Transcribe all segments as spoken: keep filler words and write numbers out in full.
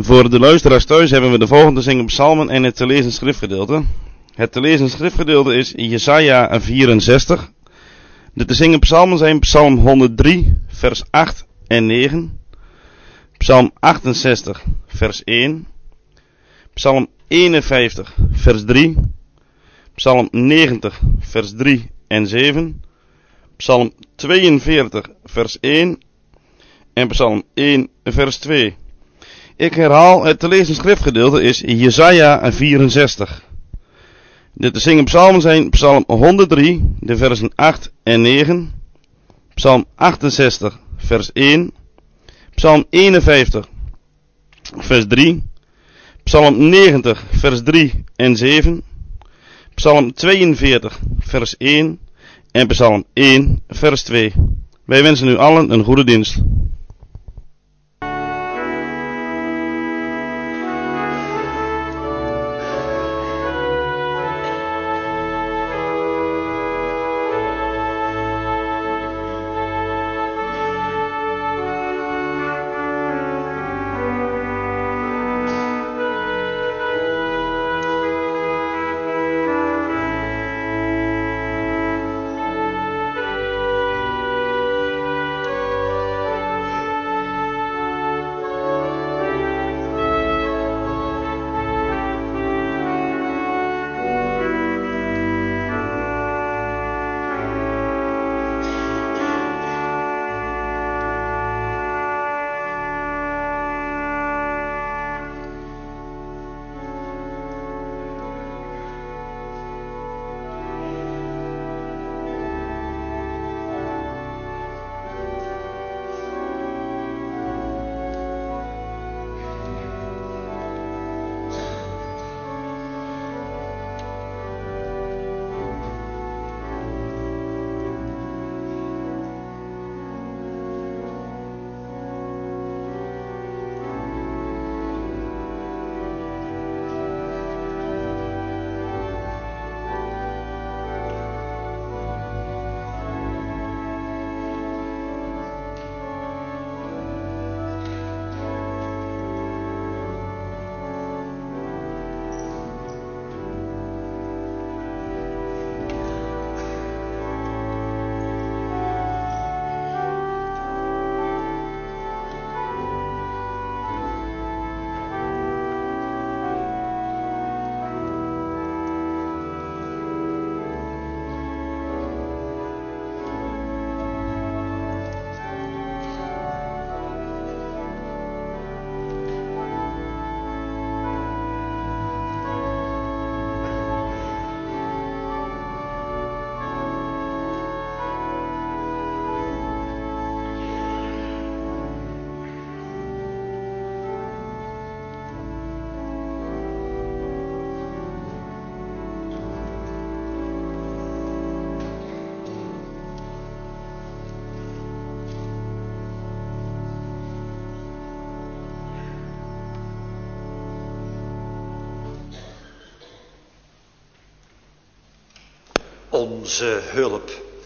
Voor de luisteraars thuis hebben we de volgende zingen psalmen en het te lezen schriftgedeelte. Het te lezen schriftgedeelte is Jesaja vierenzestig. De te zingen psalmen zijn Psalm honderddrie, vers acht en negen. Psalm achtenzestig, vers één. Psalm eenenvijftig, vers drie. Psalm negentig, vers drie en zeven. Psalm tweeënveertig, vers één. En Psalm één, vers twee. Ik herhaal, het te lezen schriftgedeelte is Jesaja vierenzestig. De te zingen psalmen zijn Psalm honderddrie, de versen acht en negen. Psalm achtenzestig, vers één. Psalm eenenvijftig, vers drie. Psalm negentig, vers drie en zeven. Psalm tweeënveertig, vers één. En Psalm één, vers twee. Wij wensen u allen een goede dienst. Onze hulp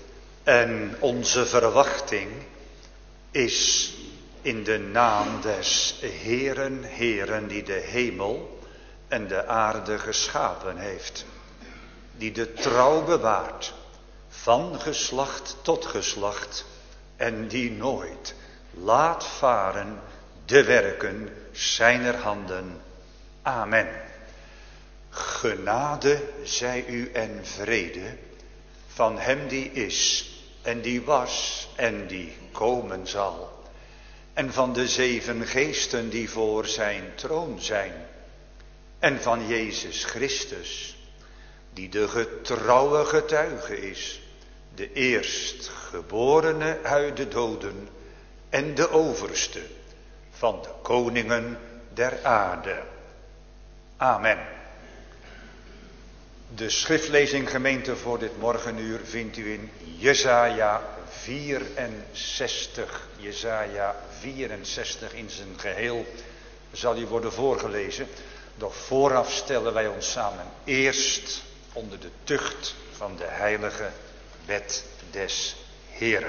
en onze verwachting is in de naam des Heeren, Heeren, die de hemel en de aarde geschapen heeft, die de trouw bewaart van geslacht tot geslacht en die nooit laat varen de werken zijner handen. Amen. Genade zij u en vrede van hem die is en die was en die komen zal. En van de zeven geesten die voor zijn troon zijn. En van Jezus Christus, die de getrouwe getuige is, de eerstgeborene uit de doden en de overste van de koningen der aarde. Amen. De schriftlezing gemeente voor dit morgenuur vindt u in Jesaja vierenzestig. Jesaja vierenzestig in zijn geheel zal u worden voorgelezen. Doch vooraf stellen wij ons samen eerst onder de tucht van de heilige wet des Heeren.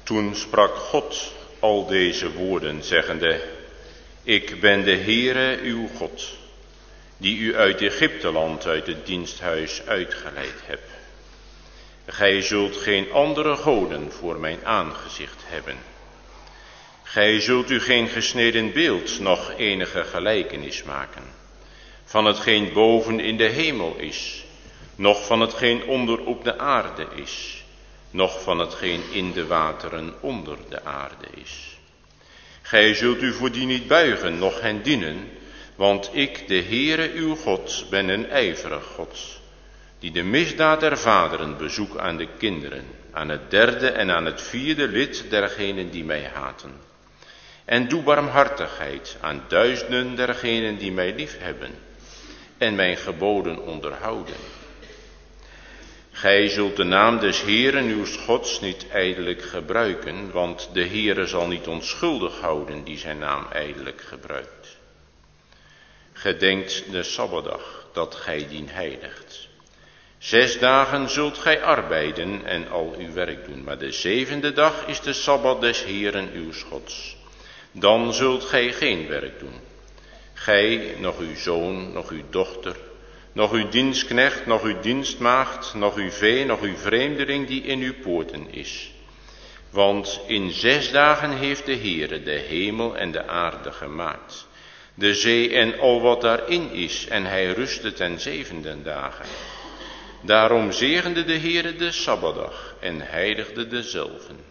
Toen sprak God al deze woorden, zeggende: Ik ben de Heere uw God, die u uit Egypteland, uit het diensthuis uitgeleid heb. Gij zult geen andere goden voor mijn aangezicht hebben. Gij zult u geen gesneden beeld, noch enige gelijkenis maken, van hetgeen boven in de hemel is, noch van hetgeen onder op de aarde is, noch van hetgeen in de wateren onder de aarde is. Gij zult u voor die niet buigen, noch hen dienen, want ik, de Heere uw God, ben een ijverig God, die de misdaad der vaderen bezoek aan de kinderen, aan het derde en aan het vierde lid dergenen die mij haten. En doe barmhartigheid aan duizenden dergenen die mij lief hebben en mijn geboden onderhouden. Gij zult de naam des Heeren uw Gods niet ijdelijk gebruiken, want de Heere zal niet onschuldig houden die zijn naam ijdelijk gebruikt. Gedenkt de Sabbatdag, dat gij dien heiligt. Zes dagen zult gij arbeiden en al uw werk doen, maar de zevende dag is de Sabbat des Heeren uw Gods. Dan zult gij geen werk doen. Gij, nog uw zoon, nog uw dochter, nog uw dienstknecht, nog uw dienstmaagd, nog uw vee, nog uw vreemdeling die in uw poorten is. Want in zes dagen heeft de Heere de hemel en de aarde gemaakt, de zee en al wat daarin is, en hij rustte ten zevende dagen. Daarom zegende de Heere de Sabbatdag en heiligde dezelven.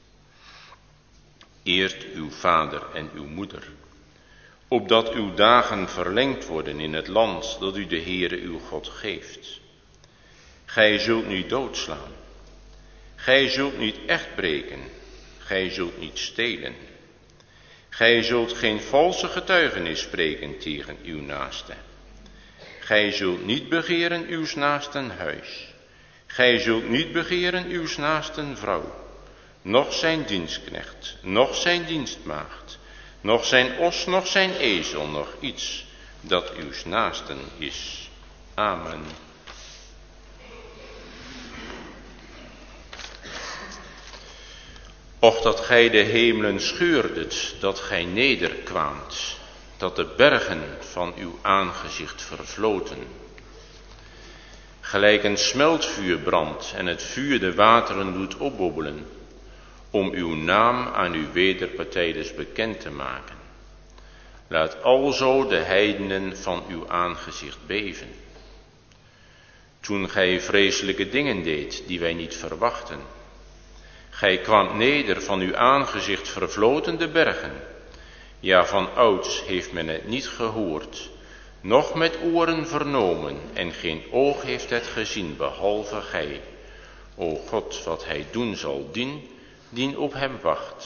Eert uw vader en uw moeder, opdat uw dagen verlengd worden in het land dat u de Heere uw God geeft. Gij zult niet doodslaan, gij zult niet echt breken, gij zult niet stelen. Gij zult geen valse getuigenis spreken tegen uw naaste. Gij zult niet begeren uws naasten huis. Gij zult niet begeren uws naasten vrouw, noch zijn dienstknecht, noch zijn dienstmaagd, noch zijn os, noch zijn ezel, noch iets dat uws naasten is. Amen. Och dat gij de hemelen scheurdet, dat gij nederkwaamt, dat de bergen van uw aangezicht vervloten. Gelijk een smeltvuur brandt en het vuur de wateren doet opbobbelen, om uw naam aan uw wederpartijders bekend te maken. Laat alzo de heidenen van uw aangezicht beven. Toen gij vreselijke dingen deed die wij niet verwachten. Gij kwaamt neder van uw aangezicht vervloten de bergen. Ja, van ouds heeft men het niet gehoord, noch met oren vernomen, en geen oog heeft het gezien, behalve gij. O God, wat hij doen zal, dien, dien op hem wacht.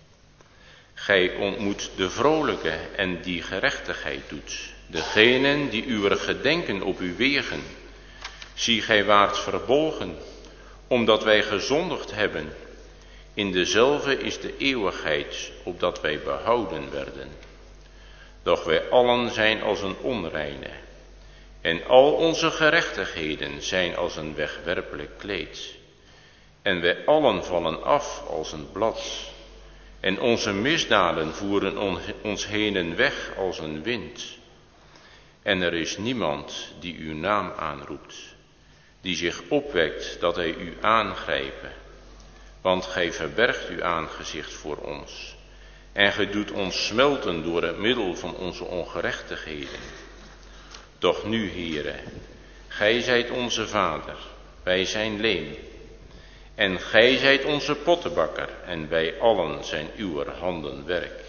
Gij ontmoet de vrolijke en die gerechtigheid doet, degenen die uw gedenken op uw wegen. Zie, gij waart verbolgen, omdat wij gezondigd hebben. In dezelfde is de eeuwigheid, opdat wij behouden werden. Doch wij allen zijn als een onreine, en al onze gerechtigheden zijn als een wegwerpelijk kleed. En wij allen vallen af als een blad, en onze misdaden voeren ons heen en weg als een wind. En er is niemand die uw naam aanroept, die zich opwekt dat hij u aangrijpen. Want gij verbergt uw aangezicht voor ons, en gij doet ons smelten door het middel van onze ongerechtigheden. Doch nu, Heere, gij zijt onze vader, wij zijn leem, en gij zijt onze pottenbakker, en wij allen zijn uw handen werk.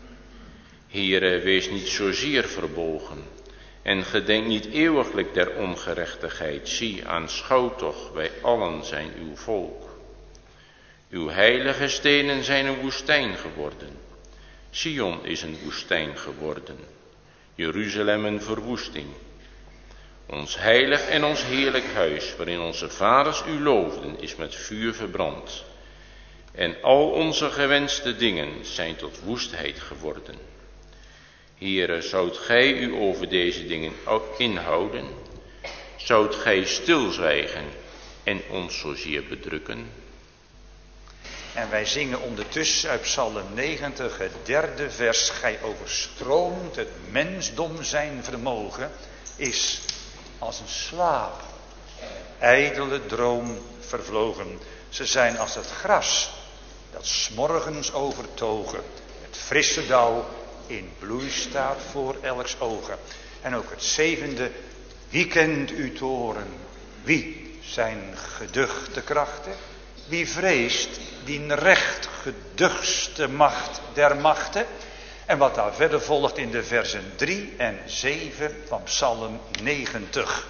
Heere, wees niet zozeer verbolgen, en gedenk niet eeuwiglijk der ongerechtigheid. Zie, aanschouw toch, wij allen zijn uw volk. Uw heilige stenen zijn een woestijn geworden. Sion is een woestijn geworden. Jeruzalem een verwoesting. Ons heilig en ons heerlijk huis, waarin onze vaders u loofden, is met vuur verbrand. En al onze gewenste dingen zijn tot woestheid geworden. Heere, zoudt gij u over deze dingen inhouden? Zoudt gij stilzwijgen en ons zozeer bedrukken? En wij zingen ondertussen uit Psalm negentig, het derde vers. Gij overstroomt het mensdom zijn vermogen, is als een slaap, ijdele droom vervlogen. Ze zijn als het gras, dat 's morgens overtogen, het frisse dauw in bloei staat voor elks ogen. En ook het zevende, wie kent uw toren? Wie zijn geduchte krachten? Wie vreest die recht geduchtste macht der machten? En wat daar verder volgt in de versen drie en zeven van Psalm negentig.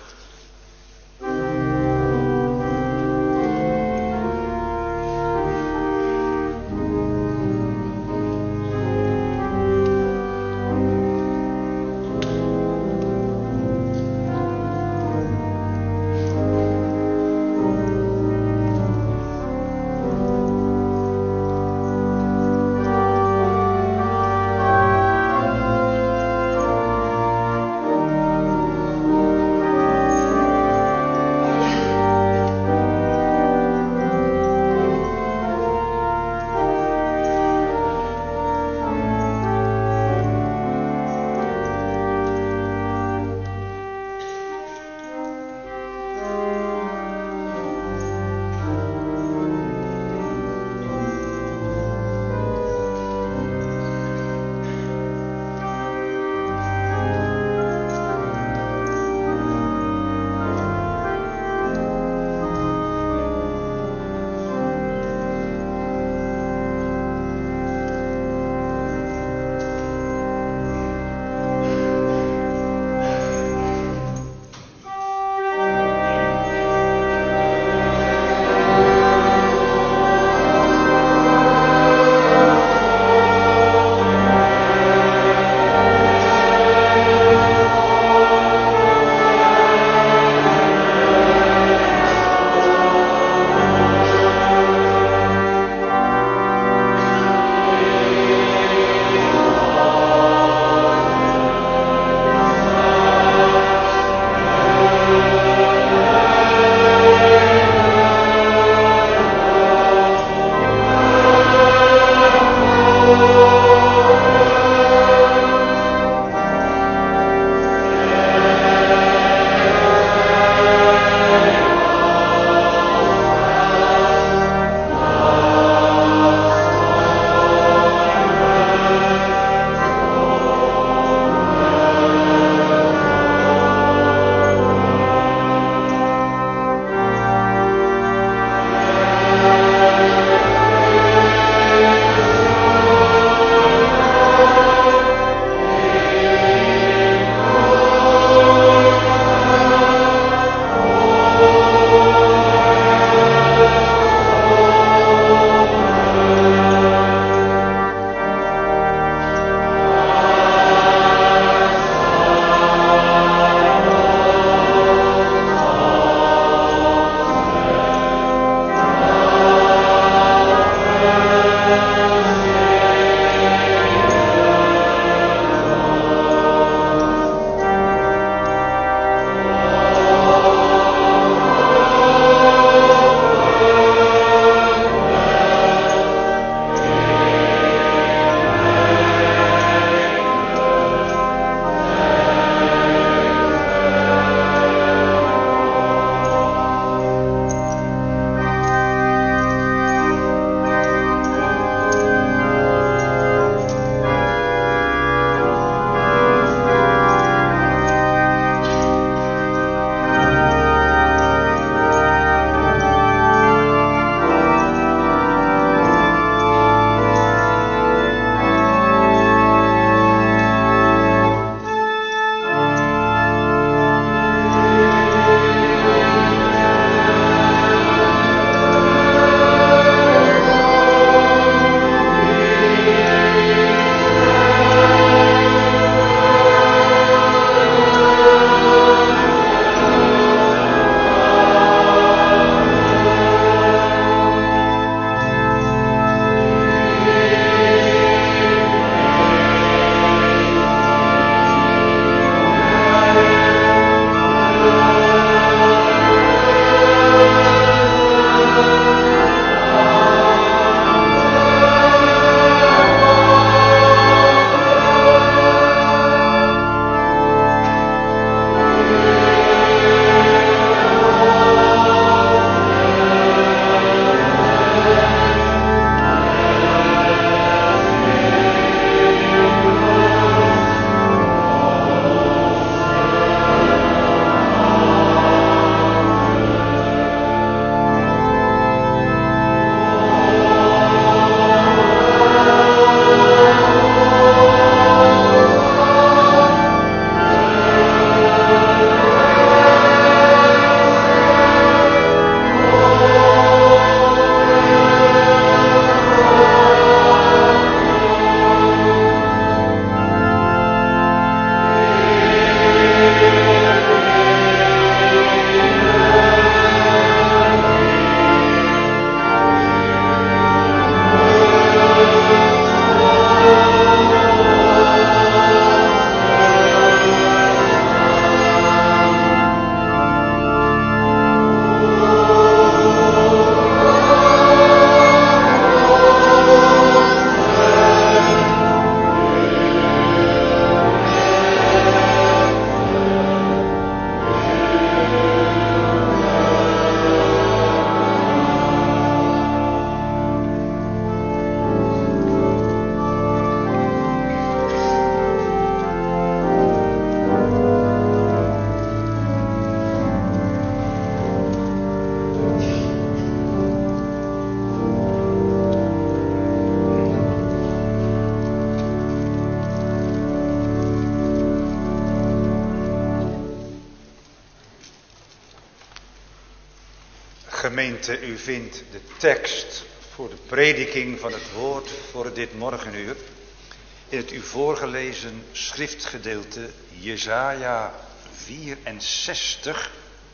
Gemeente, u vindt de tekst voor de prediking van het woord voor dit morgenuur in het u voorgelezen schriftgedeelte Jesaja vierenzestig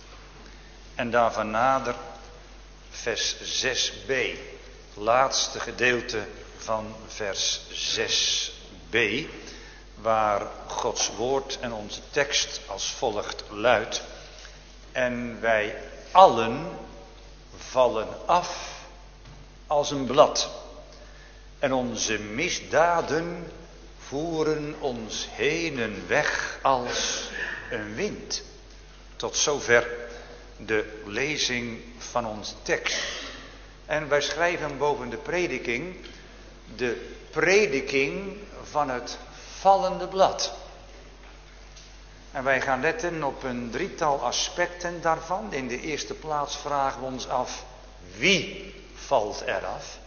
en daarvan nader vers zes b, laatste gedeelte van vers zes b, waar Gods woord en onze tekst als volgt luidt: en wij allen vallen af als een blad, en onze misdaden voeren ons heen en weg als een wind. Tot zover de lezing van onze tekst. En wij schrijven boven de prediking de prediking van het vallende blad. En wij gaan letten op een drietal aspecten daarvan. In de eerste plaats vragen we ons af: wie valt er af?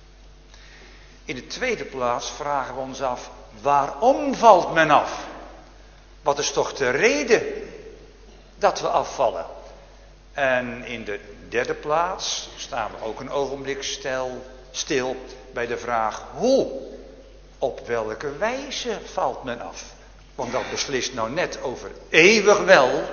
In de tweede plaats vragen we ons af: waarom valt men af? Wat is toch de reden dat we afvallen? En in de derde plaats staan we ook een ogenblik stil, stil bij de vraag: hoe? Op welke wijze valt men af? Want dat beslist nou net over eeuwig wel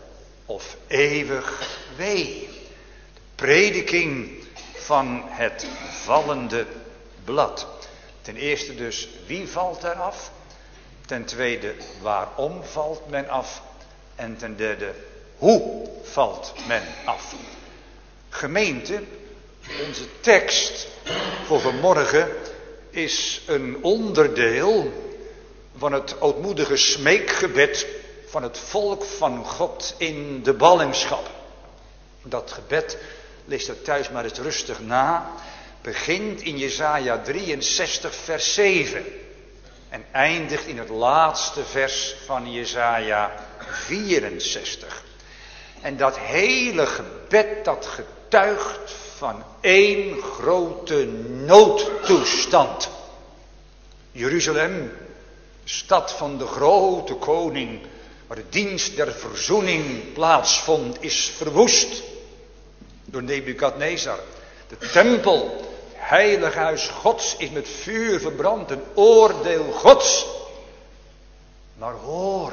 of eeuwig wee. De prediking van het vallende blad. Ten eerste dus, wie valt er af? Ten tweede, waarom valt men af? En ten derde, hoe valt men af? Gemeente, onze tekst voor vanmorgen is een onderdeel van het ootmoedige smeekgebed van het volk van God in de ballingschap. Dat gebed, lees dat thuis maar eens rustig na, begint in Jesaja drieënzestig vers zeven en eindigt in het laatste vers van Jesaja vierenzestig. En dat hele gebed, dat getuigt van één grote noodtoestand. Jeruzalem, de stad van de grote koning, waar de dienst der verzoening plaatsvond, is verwoest door Nebukadnezar. De tempel, het heilige huis Gods, is met vuur verbrand, een oordeel Gods. Maar hoor,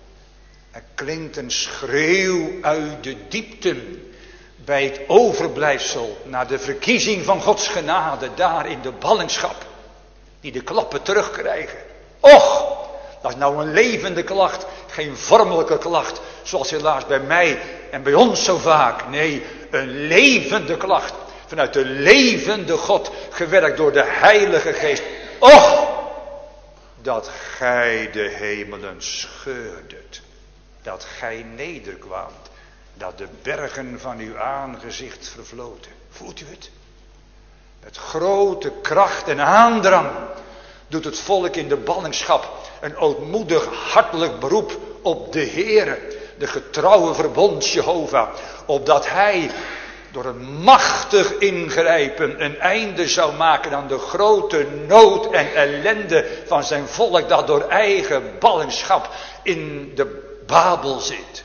er klinkt een schreeuw uit de diepten bij het overblijfsel naar de verkiezing van Gods genade daar in de ballingschap, die de klappen terugkrijgen. Och, dat is nou een levende klacht, geen vormelijke klacht, zoals helaas bij mij en bij ons zo vaak. Nee, een levende klacht, vanuit de levende God, gewerkt door de Heilige Geest. Och, dat gij de hemelen scheurdet, dat gij nederkwaamt, dat de bergen van uw aangezicht vervloten. Voelt u het? Met grote kracht en aandrang doet het volk in de ballingschap een ootmoedig hartelijk beroep op de Heere, de getrouwe verbond Jehovah, opdat hij door een machtig ingrijpen een einde zou maken aan de grote nood en ellende van zijn volk dat door eigen ballingschap in de Babel zit.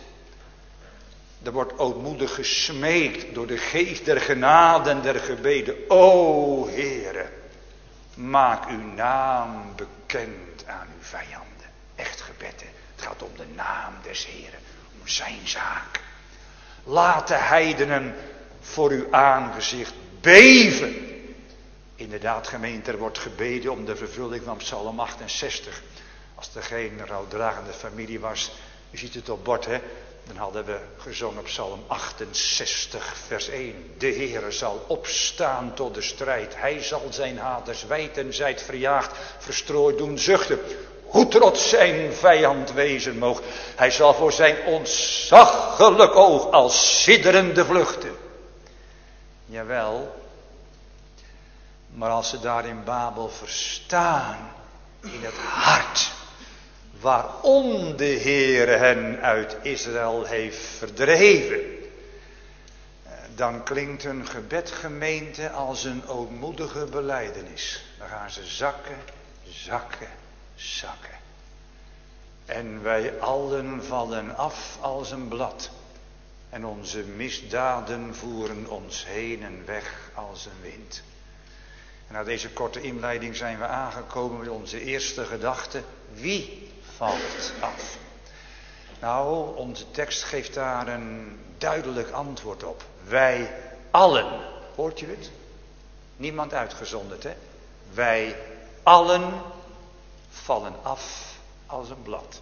Er wordt ootmoedig gesmeekt door de geest der genade en der gebeden. O Heere, maak uw naam bekend aan uw vijanden. Echt gebed, hè? Het gaat om de naam des Heeren, om zijn zaak. Laat de heidenen voor uw aangezicht beven. Inderdaad, gemeente, er wordt gebeden om de vervulling van Psalm achtenzestig. Als er geen rouwdragende familie was, u ziet het op bord, hè? Dan hadden we gezongen op Psalm achtenzestig vers één. De Heere zal opstaan tot de strijd. Hij zal zijn haters wijd en zijd verjaagd, verstrooid doen zuchten. Hoe trots zijn vijand wezen moog. Hij zal voor zijn ontzaglijk oog als sidderende vluchten. Jawel, maar als ze daar in Babel verstaan, in het hart, waarom de Heere hen uit Israël heeft verdreven, dan klinkt hun gebed, gemeente, als een ootmoedige belijdenis. Dan gaan ze zakken, zakken, zakken. En wij allen vallen af als een blad. En onze misdaden voeren ons heen en weg als een wind. En na deze korte inleiding zijn we aangekomen bij onze eerste gedachte. Wie valt af? Nou, onze tekst geeft daar een duidelijk antwoord op. Wij allen. Hoort je het? Niemand uitgezonderd, hè? Wij allen vallen af als een blad.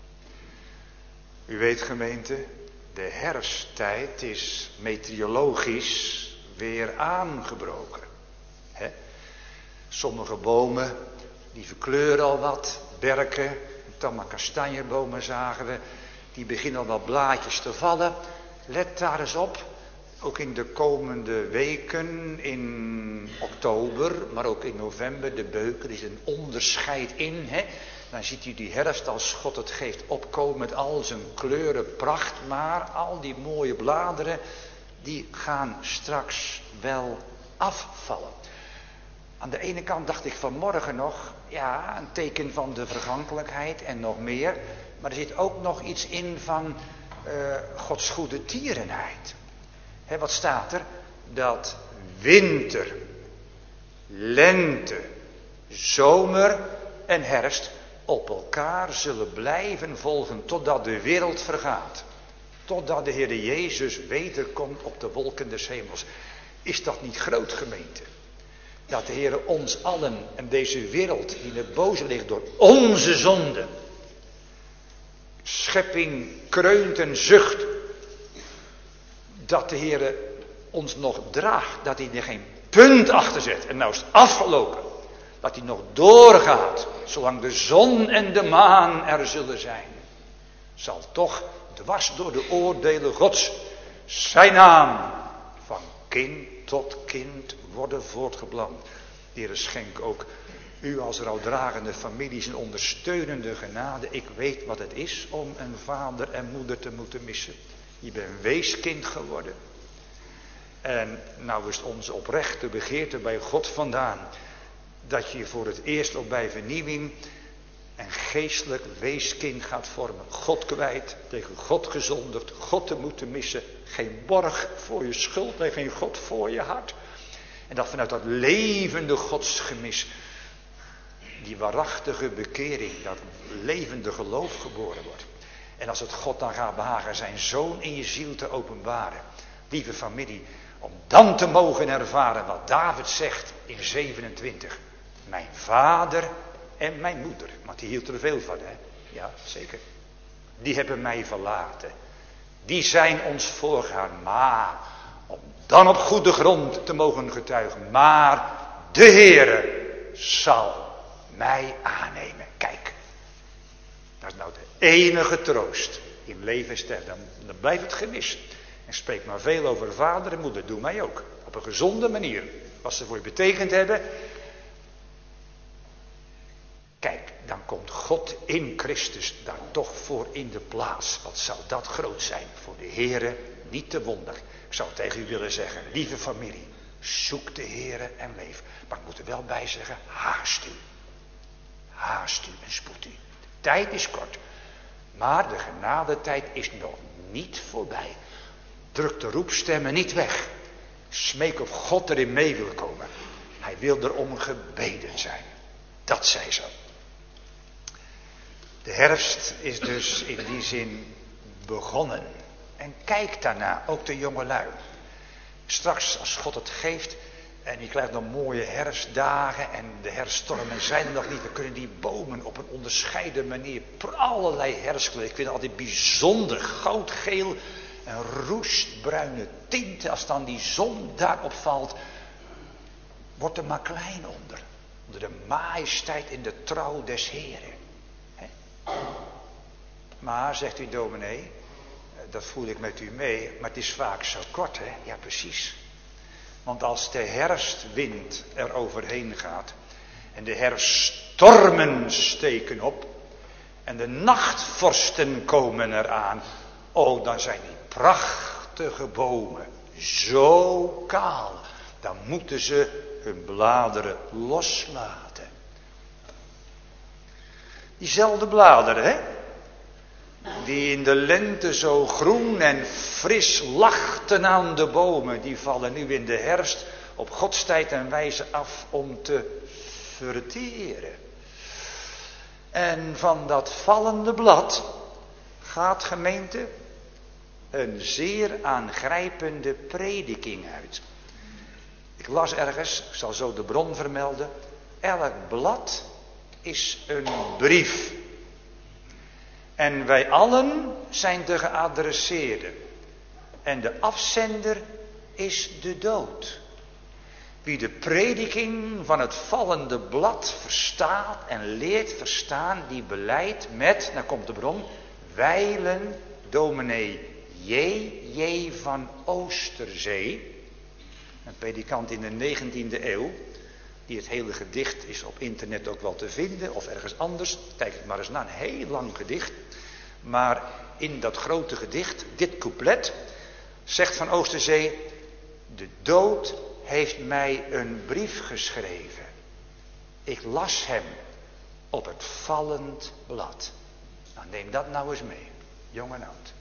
U weet, gemeente, de herfsttijd is meteorologisch weer aangebroken. He? Sommige bomen, die verkleuren al wat. Berken, tamma kastanjebomen zagen we, die beginnen al wat blaadjes te vallen. Let daar eens op, ook in de komende weken, in oktober, maar ook in november, de beuken, er is een onderscheid in. He? Dan ziet u die herfst als God het geeft opkomen met al zijn kleurenpracht. Maar al die mooie bladeren, die gaan straks wel afvallen. Aan de ene kant dacht ik vanmorgen nog, ja, een teken van de vergankelijkheid en nog meer. Maar er zit ook nog iets in van uh, Gods goede tierenheid. He, wat staat er? Dat winter, lente, zomer en herfst op elkaar zullen blijven volgen totdat de wereld vergaat. Totdat de Heer Jezus wederkomt op de wolken des hemels. Is dat niet groot, gemeente? Dat de Heer ons allen en deze wereld die in het boze ligt door onze zonde. Schepping kreunt en zucht. Dat de Heer ons nog draagt. Dat hij er geen punt achter zet. En nou is het afgelopen. Dat hij nog doorgaat. Zolang de zon en de maan er zullen zijn. Zal toch dwars door de oordelen Gods zijn naam van kind tot kind worden voortgeplant. De Heer schenk ook u als rouwdragende families een ondersteunende genade. Ik weet wat het is om een vader en moeder te moeten missen. Je bent weeskind geworden. En nou is het onze oprechte begeerte bij God vandaan. Dat je voor het eerst ook bij vernieuwing een geestelijk weeskind gaat vormen. God kwijt, tegen God gezondigd, God te moeten missen. Geen borg voor je schuld en geen God voor je hart. En dat vanuit dat levende godsgemis, die waarachtige bekering, dat levende geloof geboren wordt. En als het God dan gaat behagen zijn zoon in je ziel te openbaren. Lieve familie, om dan te mogen ervaren wat David zegt in zevenentwintig. Mijn vader en mijn moeder, want die hield er veel van, hè? Ja, zeker. Die hebben mij verlaten. Die zijn ons voorgegaan. Maar om dan op goede grond te mogen getuigen. Maar de Heere zal mij aannemen. Kijk, dat is nou de enige troost in leven en sterven. Dan, dan blijft het gemis. En spreek maar veel over vader en moeder. Doe mij ook. Op een gezonde manier. Wat ze voor je betekend hebben. Kijk, dan komt God in Christus daar toch voor in de plaats. Wat zou dat groot zijn voor de Heere, niet te wonder. Ik zou tegen u willen zeggen, lieve familie, zoek de Heere en leef. Maar ik moet er wel bij zeggen, haast u. Haast u en spoed u. De tijd is kort, maar de genadetijd is nog niet voorbij. Druk de roepstemmen niet weg. Smeek of God erin mee wil komen. Hij wil erom gebeden zijn. Dat zij zo. De herfst is dus in die zin begonnen. En kijk daarna, ook de jongelui. Straks als God het geeft en je krijgt nog mooie herfstdagen en de herfststormen zijn er nog niet. Dan kunnen die bomen op een onderscheiden manier allerlei herfstkleuren. Ik vind het altijd bijzonder goudgeel en roestbruine tinten. Als dan die zon daarop valt, wordt er maar klein onder. Onder de majesteit in de trouw des Heren. Maar, zegt u dominee, dat voel ik met u mee, maar het is vaak zo kort, hè? Ja, precies. Want als de herfstwind er overheen gaat en de herfststormen steken op en de nachtvorsten komen eraan, oh, dan zijn die prachtige bomen zo kaal. Dan moeten ze hun bladeren loslaten. Diezelfde bladeren, hè? die in de lente zo groen en fris lachten aan de bomen, die vallen nu in de herfst op Gods tijd en wijze af om te verteren. En van dat vallende blad gaat, gemeente, een zeer aangrijpende prediking uit. Ik las ergens, ik zal zo de bron vermelden, elk blad is een brief. En wij allen zijn de geadresseerden. En de afzender is de dood. Wie de prediking van het vallende blad verstaat en leert verstaan, die beleidt met, daar komt de bron, wijlen dominee J. J. van Oosterzee. Een predikant in de negentiende eeuw. Die het hele gedicht is op internet ook wel te vinden. Of ergens anders. Kijk het maar eens naar. Een heel lang gedicht. Maar in dat grote gedicht, dit couplet, zegt Van Oosterzee: de dood heeft mij een brief geschreven. Ik las hem op het vallend blad. Nou, neem dat nou eens mee. Jong en oud.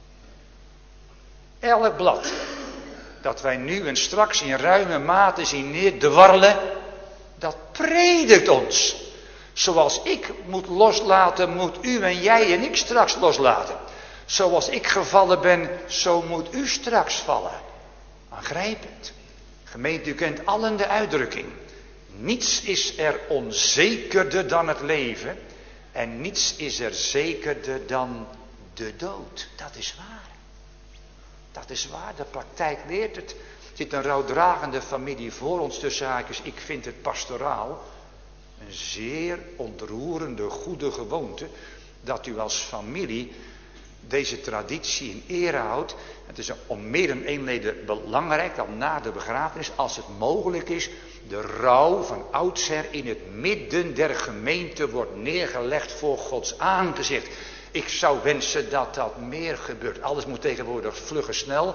Elk blad dat wij nu en straks in ruime mate zien neerdwarrelen, dat predikt ons. Zoals ik moet loslaten, moet u en jij en ik straks loslaten. Zoals ik gevallen ben, zo moet u straks vallen. Aangrijpend. Gemeente, u kent allen de uitdrukking. Niets is er onzekerder dan het leven. En niets is er zekerder dan de dood. Dat is waar. Dat is waar, de praktijk leert het. Er zit een rouwdragende familie voor ons tussen haakjes. Ik vind het pastoraal een zeer ontroerende, goede gewoonte dat u als familie deze traditie in ere houdt. Het is om meer dan één reden belangrijk dat na de begrafenis, als het mogelijk is, de rouw van oudsher in het midden der gemeente wordt neergelegd voor Gods aangezicht. Ik zou wensen dat dat meer gebeurt. Alles moet tegenwoordig vlug en snel.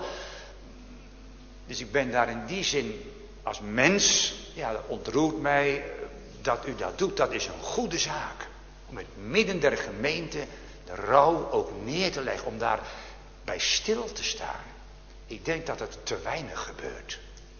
Dus ik ben daar in die zin als mens, ja, dat ontroert mij dat u dat doet. Dat is een goede zaak. Om in het midden der gemeente de rouw ook neer te leggen. Om daar bij stil te staan. Ik denk dat het te weinig gebeurt.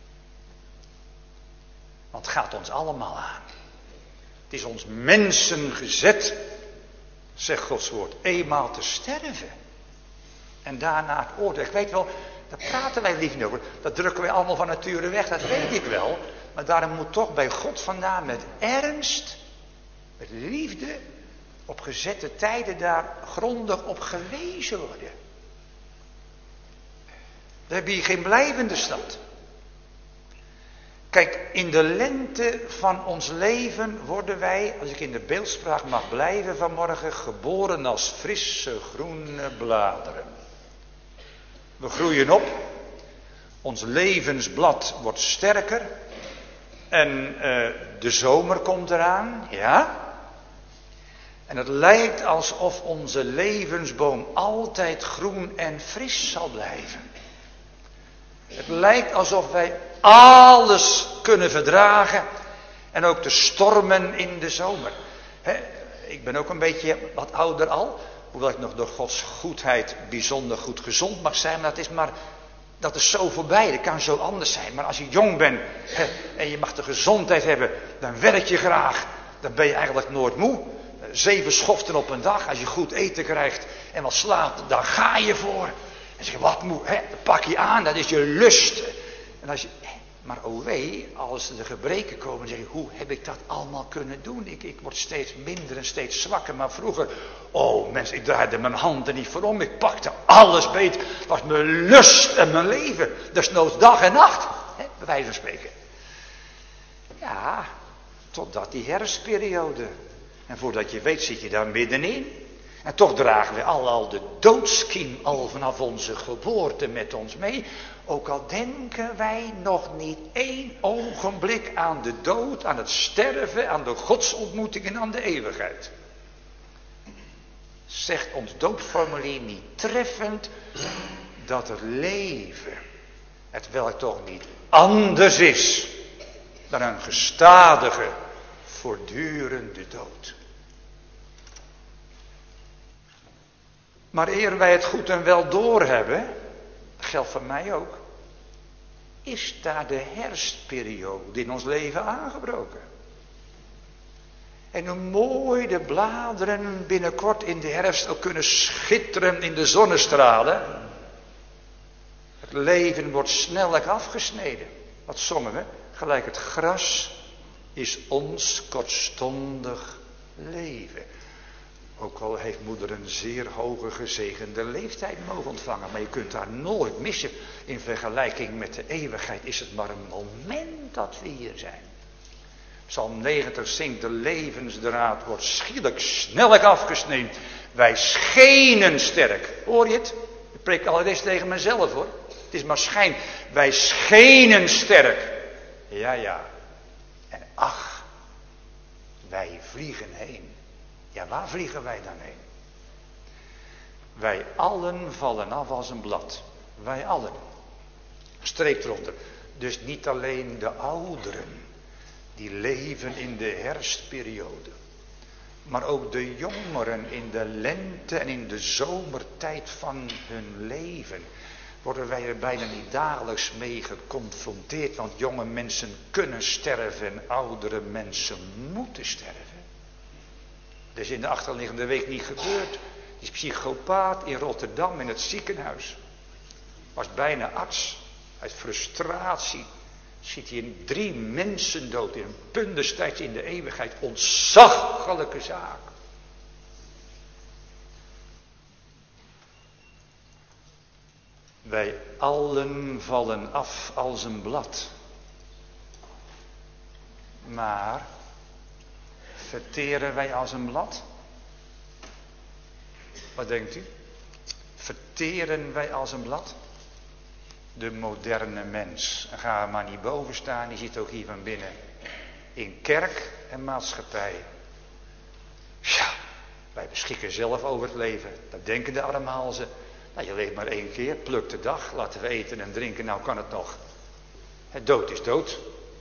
Want het gaat ons allemaal aan. Het is ons mensen gezet, zegt Gods woord, eenmaal te sterven. En daarna het oordeel. Ik weet wel, daar praten wij lief niet over. Dat drukken wij allemaal van nature weg, dat weet ik wel. Maar daarom moet toch bij God vandaan met ernst, met liefde, op gezette tijden daar grondig op gewezen worden. We hebben hier geen blijvende stad. Kijk, in de lente van ons leven worden wij, als ik in de beeldspraak mag blijven vanmorgen, geboren als frisse groene bladeren. We groeien op, ons levensblad wordt sterker en uh, de zomer komt eraan, ja. En het lijkt alsof onze levensboom altijd groen en fris zal blijven. Het lijkt alsof wij alles kunnen verdragen. En ook de stormen in de zomer. He, ik ben ook een beetje wat ouder al. Hoewel ik nog door Gods goedheid bijzonder goed gezond mag zijn. Maar dat is maar, dat is zo voorbij. Dat kan zo anders zijn. Maar als je jong bent he, en je mag de gezondheid hebben. Dan werk je graag. Dan ben je eigenlijk nooit moe. Zeven schoften op een dag. Als je goed eten krijgt en wat slaapt, dan ga je voor. En zeg je, wat moe, hè? Dan pak je aan, dat is je lust. En als je, maar oh wee, als er de gebreken komen, dan zeg je, hoe heb ik dat allemaal kunnen doen? Ik, ik word steeds minder en steeds zwakker. Maar vroeger, oh mensen, ik draaide mijn handen niet voor om. Ik pakte alles beet. Het was mijn lust en mijn leven. Desnoods dag en nacht, hè? Bij wijze van spreken. Ja, totdat die herfstperiode. En voordat je weet zit je daar middenin. En toch dragen we al, al de doodskiem al vanaf onze geboorte met ons mee. Ook al denken wij nog niet één ogenblik aan de dood, aan het sterven, aan de godsontmoeting en aan de eeuwigheid. Zegt ons doopformulier niet treffend dat het leven, het welk toch niet anders is dan een gestadige, voortdurende dood. Maar eer wij het goed en wel doorhebben, dat geldt voor mij ook, is daar de herfstperiode in ons leven aangebroken. En hoe mooi de bladeren binnenkort in de herfst ook kunnen schitteren in de zonnestralen. Het leven wordt snellijk afgesneden. Wat zongen we? Gelijk het gras is ons kortstondig leven. Ook al heeft moeder een zeer hoge gezegende leeftijd mogen ontvangen. Maar je kunt haar nooit missen. In vergelijking met de eeuwigheid is het maar een moment dat we hier zijn. Psalm negentig zingt, de levensdraad wordt schielijk snellijk afgesneden. Wij schenen sterk. Hoor je het? Ik preek allereerst tegen mezelf hoor. Het is maar schijn. Wij schenen sterk. Ja, ja. En ach, wij vliegen heen. Ja, waar vliegen wij dan heen? Wij allen vallen af als een blad. Wij allen. Streep eronder. Dus niet alleen de ouderen. Die leven in de herfstperiode. Maar ook de jongeren in de lente en in de zomertijd van hun leven. Worden wij er bijna niet dagelijks mee geconfronteerd. Want jonge mensen kunnen sterven en oudere mensen moeten sterven. Dat is in de achterliggende week niet gebeurd. Die psychopaat in Rotterdam in het ziekenhuis. Was bijna arts. Uit frustratie ziet hij in drie mensen dood in een punt destijds in de eeuwigheid. Ontzaglijke zaak. Wij allen vallen af als een blad. Maar verteren wij als een blad? Wat denkt u? Verteren wij als een blad? De moderne mens. En ga er maar niet boven staan, die zit ook hier van binnen. In kerk en maatschappij. Ja, wij beschikken zelf over het leven. Dat denken de armhalzen. Nou, je leeft maar één keer, pluk de dag, laten we eten en drinken, nou kan het nog. Het dood is dood.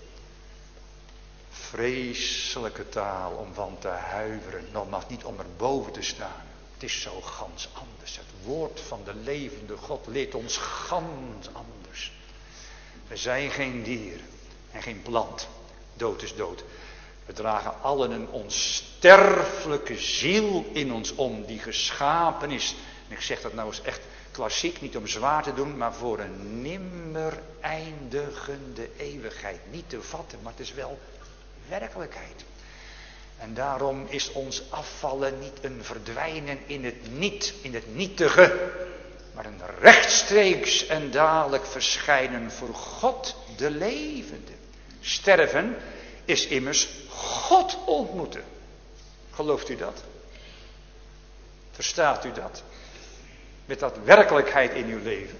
Vreselijke taal om van te huiveren, nogmaals niet om er boven te staan. Het is zo gans anders. Het woord van de levende God leert ons gans anders. We zijn geen dier en geen plant. Dood is dood. We dragen allen een onsterfelijke ziel in ons om die geschapen is. En ik zeg dat nou eens echt klassiek, niet om zwaar te doen, maar voor een nimmer eindigende eeuwigheid. Niet te vatten, maar het is wel werkelijkheid. En daarom is ons afvallen niet een verdwijnen in het niet, in het nietige, maar een rechtstreeks en dadelijk verschijnen voor God de levende. Sterven is immers God ontmoeten. Gelooft u dat? Verstaat u dat? Met dat werkelijkheid in uw leven.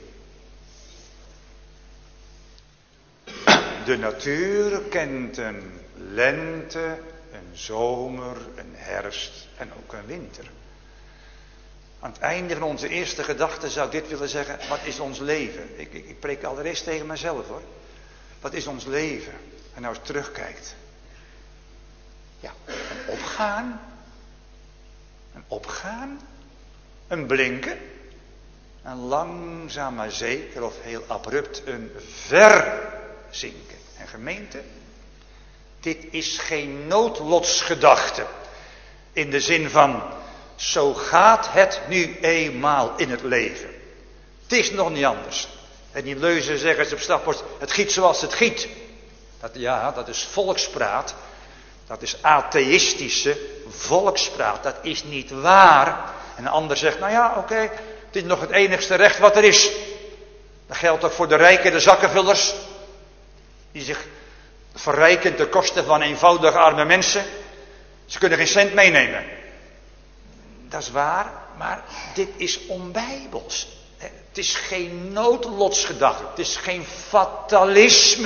De natuur kent een lente, een zomer, een herfst en ook een winter. Aan het einde van onze eerste gedachte zou ik dit willen zeggen. Wat is ons leven? Ik, ik, ik preek allereerst tegen mezelf hoor. Wat is ons leven? En nou eens terugkijkt. Ja, een opgaan. Een opgaan. Een blinken. En langzaam maar zeker of heel abrupt een verzinken. En gemeente, dit is geen noodlotsgedachte. In de zin van, zo gaat het nu eenmaal in het leven. Het is nog niet anders. En die leuzen zeggen ze op Staphorst, het giet zoals het giet. Dat, ja, dat is volkspraat. Dat is atheïstische volkspraat. Dat is niet waar. En een ander zegt, nou ja, oké, okay, het is nog het enigste recht wat er is. Dat geldt ook voor de rijken, de zakkenvullers. Die zich verrijken ten koste van eenvoudige arme mensen. Ze kunnen geen cent meenemen. Dat is waar, maar dit is onbijbels. Het is geen noodlotsgedachte. Het is geen fatalisme.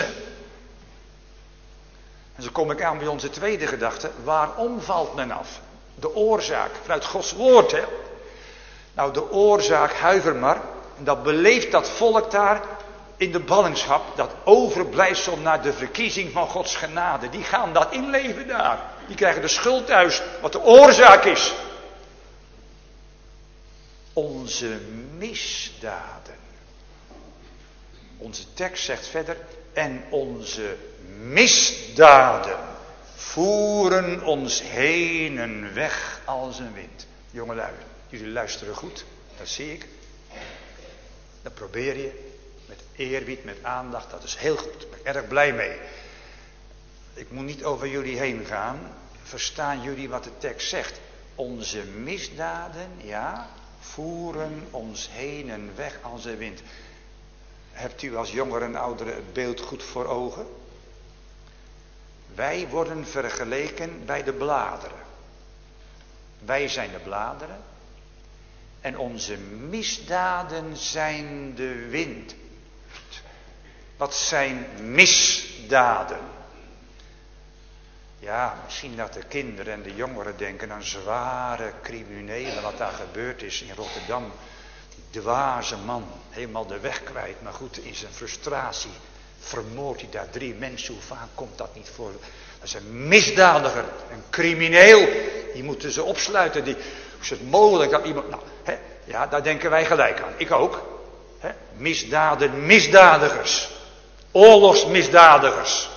En zo kom ik aan bij onze tweede gedachte. Waarom valt men af? De oorzaak, vanuit Gods woord, hè. Nou, de oorzaak, huiver maar. En dat beleeft dat volk daar in de ballingschap. Dat overblijfsel naar de verkiezing van Gods genade. Die gaan dat inleven daar. Die krijgen de schuld thuis, wat de oorzaak is. onze misdaden. Onze tekst zegt verder, en onze misdaden voeren ons heen en weg als een wind. Jongelui, jullie luisteren goed, dat zie ik. Dat probeer je met eerbied, met aandacht, dat is heel goed. Daar ben ik erg blij mee. Ik moet niet over jullie heen gaan. Verstaan jullie wat de tekst zegt? Onze misdaden, ja, voeren ons heen en weg als een wind. Hebt u als jongeren en ouderen het beeld goed voor ogen? Wij worden vergeleken bij de bladeren. Wij zijn de bladeren. En onze misdaden zijn de wind. Wat zijn misdaden? Ja, misschien dat de kinderen en de jongeren denken aan zware criminelen. Wat daar gebeurd is in Rotterdam. Die dwaze man, helemaal de weg kwijt. Maar goed, in zijn frustratie vermoordt hij daar drie mensen. Hoe vaak komt dat niet voor? Dat is een misdadiger, een crimineel. Die moeten ze opsluiten. Die, hoe is het mogelijk dat iemand... Nou, hè, ja, daar denken wij gelijk aan. Ik ook. Hè? Misdaden, misdadigers. Oorlogsmisdadigers.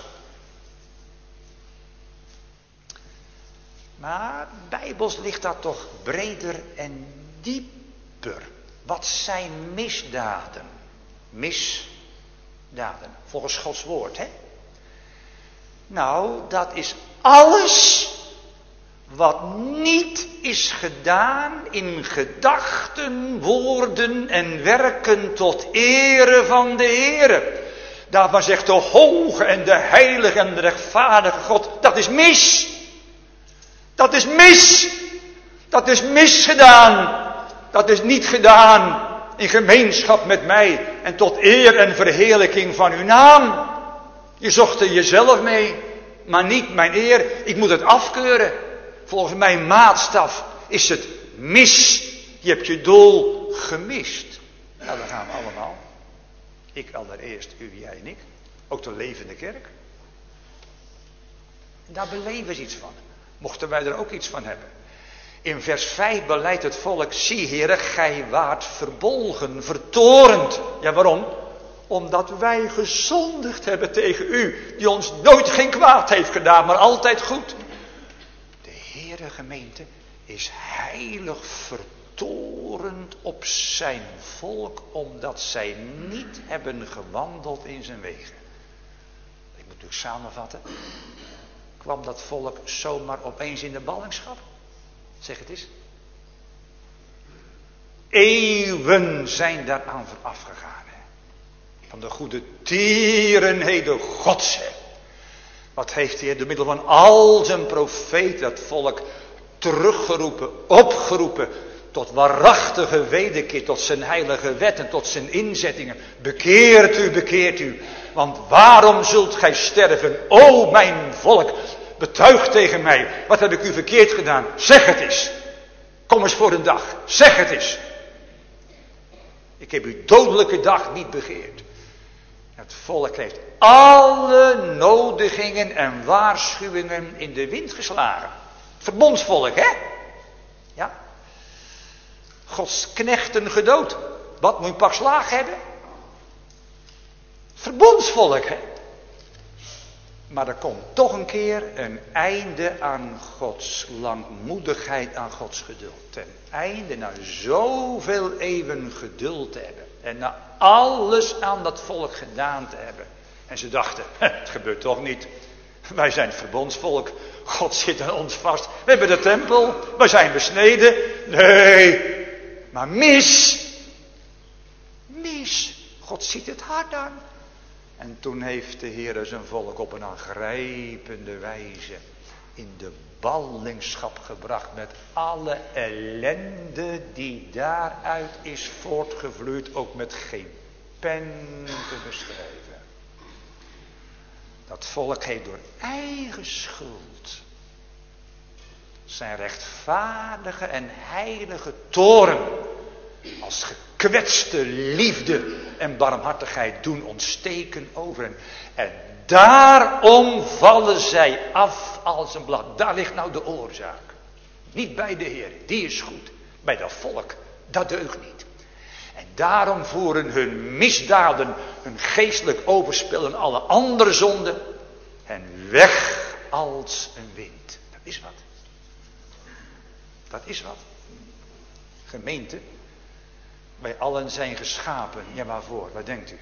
Maar bijbels ligt dat toch breder en dieper. Wat zijn misdaden? Misdaden, volgens Gods woord, hè? Nou, dat is alles wat niet is gedaan in gedachten, woorden en werken tot ere van de Heere. Daarvan zegt de hoge en de heilige en de rechtvaardige God, dat is mis. Dat is mis. Dat is misgedaan. Dat is niet gedaan in gemeenschap met mij en tot eer en verheerlijking van uw naam. Je zocht er jezelf mee, maar niet mijn eer. Ik moet het afkeuren. Volgens mijn maatstaf is het mis. Je hebt je doel gemist. Nou, daar gaan we allemaal. Ik allereerst, u, jij en ik. Ook de levende kerk. Daar beleven ze iets van. Mochten wij er ook iets van hebben. In vers vijf beleidt het volk, zie Heere, gij waart verbolgen, vertorend. Ja, waarom? Omdat wij gezondigd hebben tegen u, die ons nooit geen kwaad heeft gedaan, maar altijd goed. De Heere gemeente is heilig vertorend op zijn volk, omdat zij niet hebben gewandeld in zijn wegen. Ik moet natuurlijk samenvatten. Kwam dat volk zomaar opeens in de ballingschap? Zeg het eens. Eeuwen zijn daaraan vooraf gegaan. Hè? Van de goede tierenheden Gods. Hè? Wat heeft hij door middel van al zijn profeten dat volk teruggeroepen, opgeroepen tot waarachtige wederkeer, tot zijn heilige wet en tot zijn inzettingen. Bekeert u, bekeert u. Want waarom zult gij sterven, o mijn volk? Betuig tegen mij, wat heb ik u verkeerd gedaan? Zeg het eens. Kom eens voor een dag, zeg het eens. Ik heb uw dodelijke dag niet begeerd. Het volk heeft alle nodigingen en waarschuwingen in de wind geslagen. Verbondsvolk, hè? Ja. Gods knechten gedood. Wat, moet je een pak slaag hebben? Verbondsvolk, hè? Maar er komt toch een keer een einde aan Gods langmoedigheid, aan Gods geduld. Ten einde na zoveel eeuwen geduld te hebben. En na alles aan dat volk gedaan te hebben. En ze dachten, het gebeurt toch niet. Wij zijn het verbondsvolk. God zit aan ons vast. We hebben de tempel. Wij zijn besneden. Nee, maar mis. Mis. God ziet het hart aan. En toen heeft de Heer zijn volk op een aangrijpende wijze in de ballingschap gebracht met alle ellende die daaruit is voortgevloeid, ook met geen pen te beschrijven. Dat volk heeft door eigen schuld zijn rechtvaardige en heilige toorn als gekwetste liefde en barmhartigheid doen ontsteken over hen. En daarom vallen zij af als een blad. Daar ligt nou de oorzaak. Niet bij de Heer, die is goed. Bij dat volk, Dat deugt niet. En daarom voeren hun misdaden, hun geestelijk overspel en alle andere zonden hen weg als een wind. Dat is wat. Dat is wat. Gemeente, wij allen zijn geschapen. Ja, waarvoor? Wat denkt u?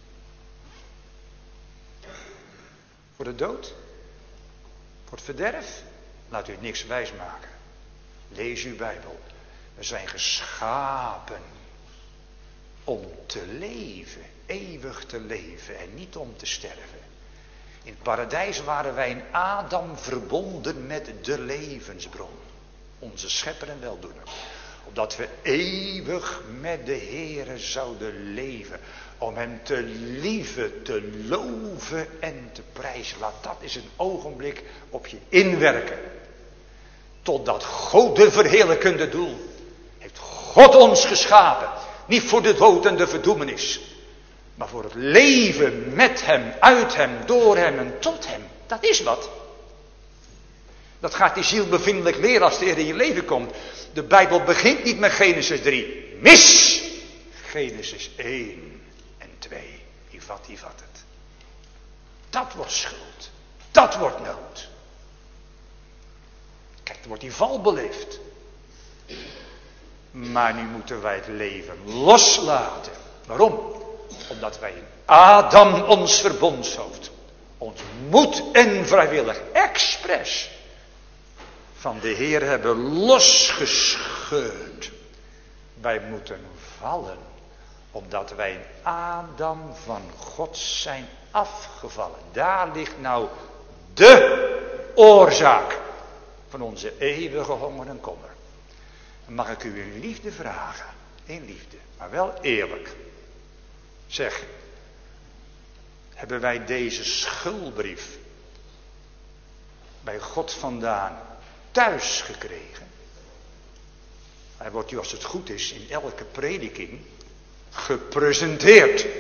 Voor de dood? Voor het verderf? Laat u niks wijsmaken. Lees uw Bijbel. We zijn geschapen om te leven, eeuwig te leven en niet om te sterven. In het paradijs waren wij in Adam verbonden met de levensbron. Onze schepper en weldoener. Opdat we eeuwig met de Heere zouden leven. Om hem te lieven, te loven en te prijzen. Laat dat eens een ogenblik op je inwerken. Tot dat God de verheerlijkende doel. Heeft God ons geschapen. Niet voor de dood en de verdoemenis. Maar voor het leven met hem, uit hem, door hem en tot hem. Dat is wat. Dat gaat die ziel bevindelijk leren als de Heer in je leven komt. De Bijbel begint niet met Genesis drie. Mis! Genesis één en twee. Die vat, die vat het. Dat wordt schuld. Dat wordt nood. Kijk, er wordt die val beleefd. Maar nu moeten wij het leven loslaten. Waarom? Omdat wij in Adam, ons verbondshoofd, ons moed en vrijwillig, expres, van de Heer hebben losgescheurd. Wij moeten vallen, omdat wij in Adam van God zijn afgevallen. Daar ligt nou de oorzaak van onze eeuwige honger en kommer. Mag ik u in liefde vragen, in liefde, maar wel eerlijk. Zeg, hebben wij deze schuldbrief bij God vandaan thuis gekregen? Hij wordt u, als het goed is, in elke prediking gepresenteerd.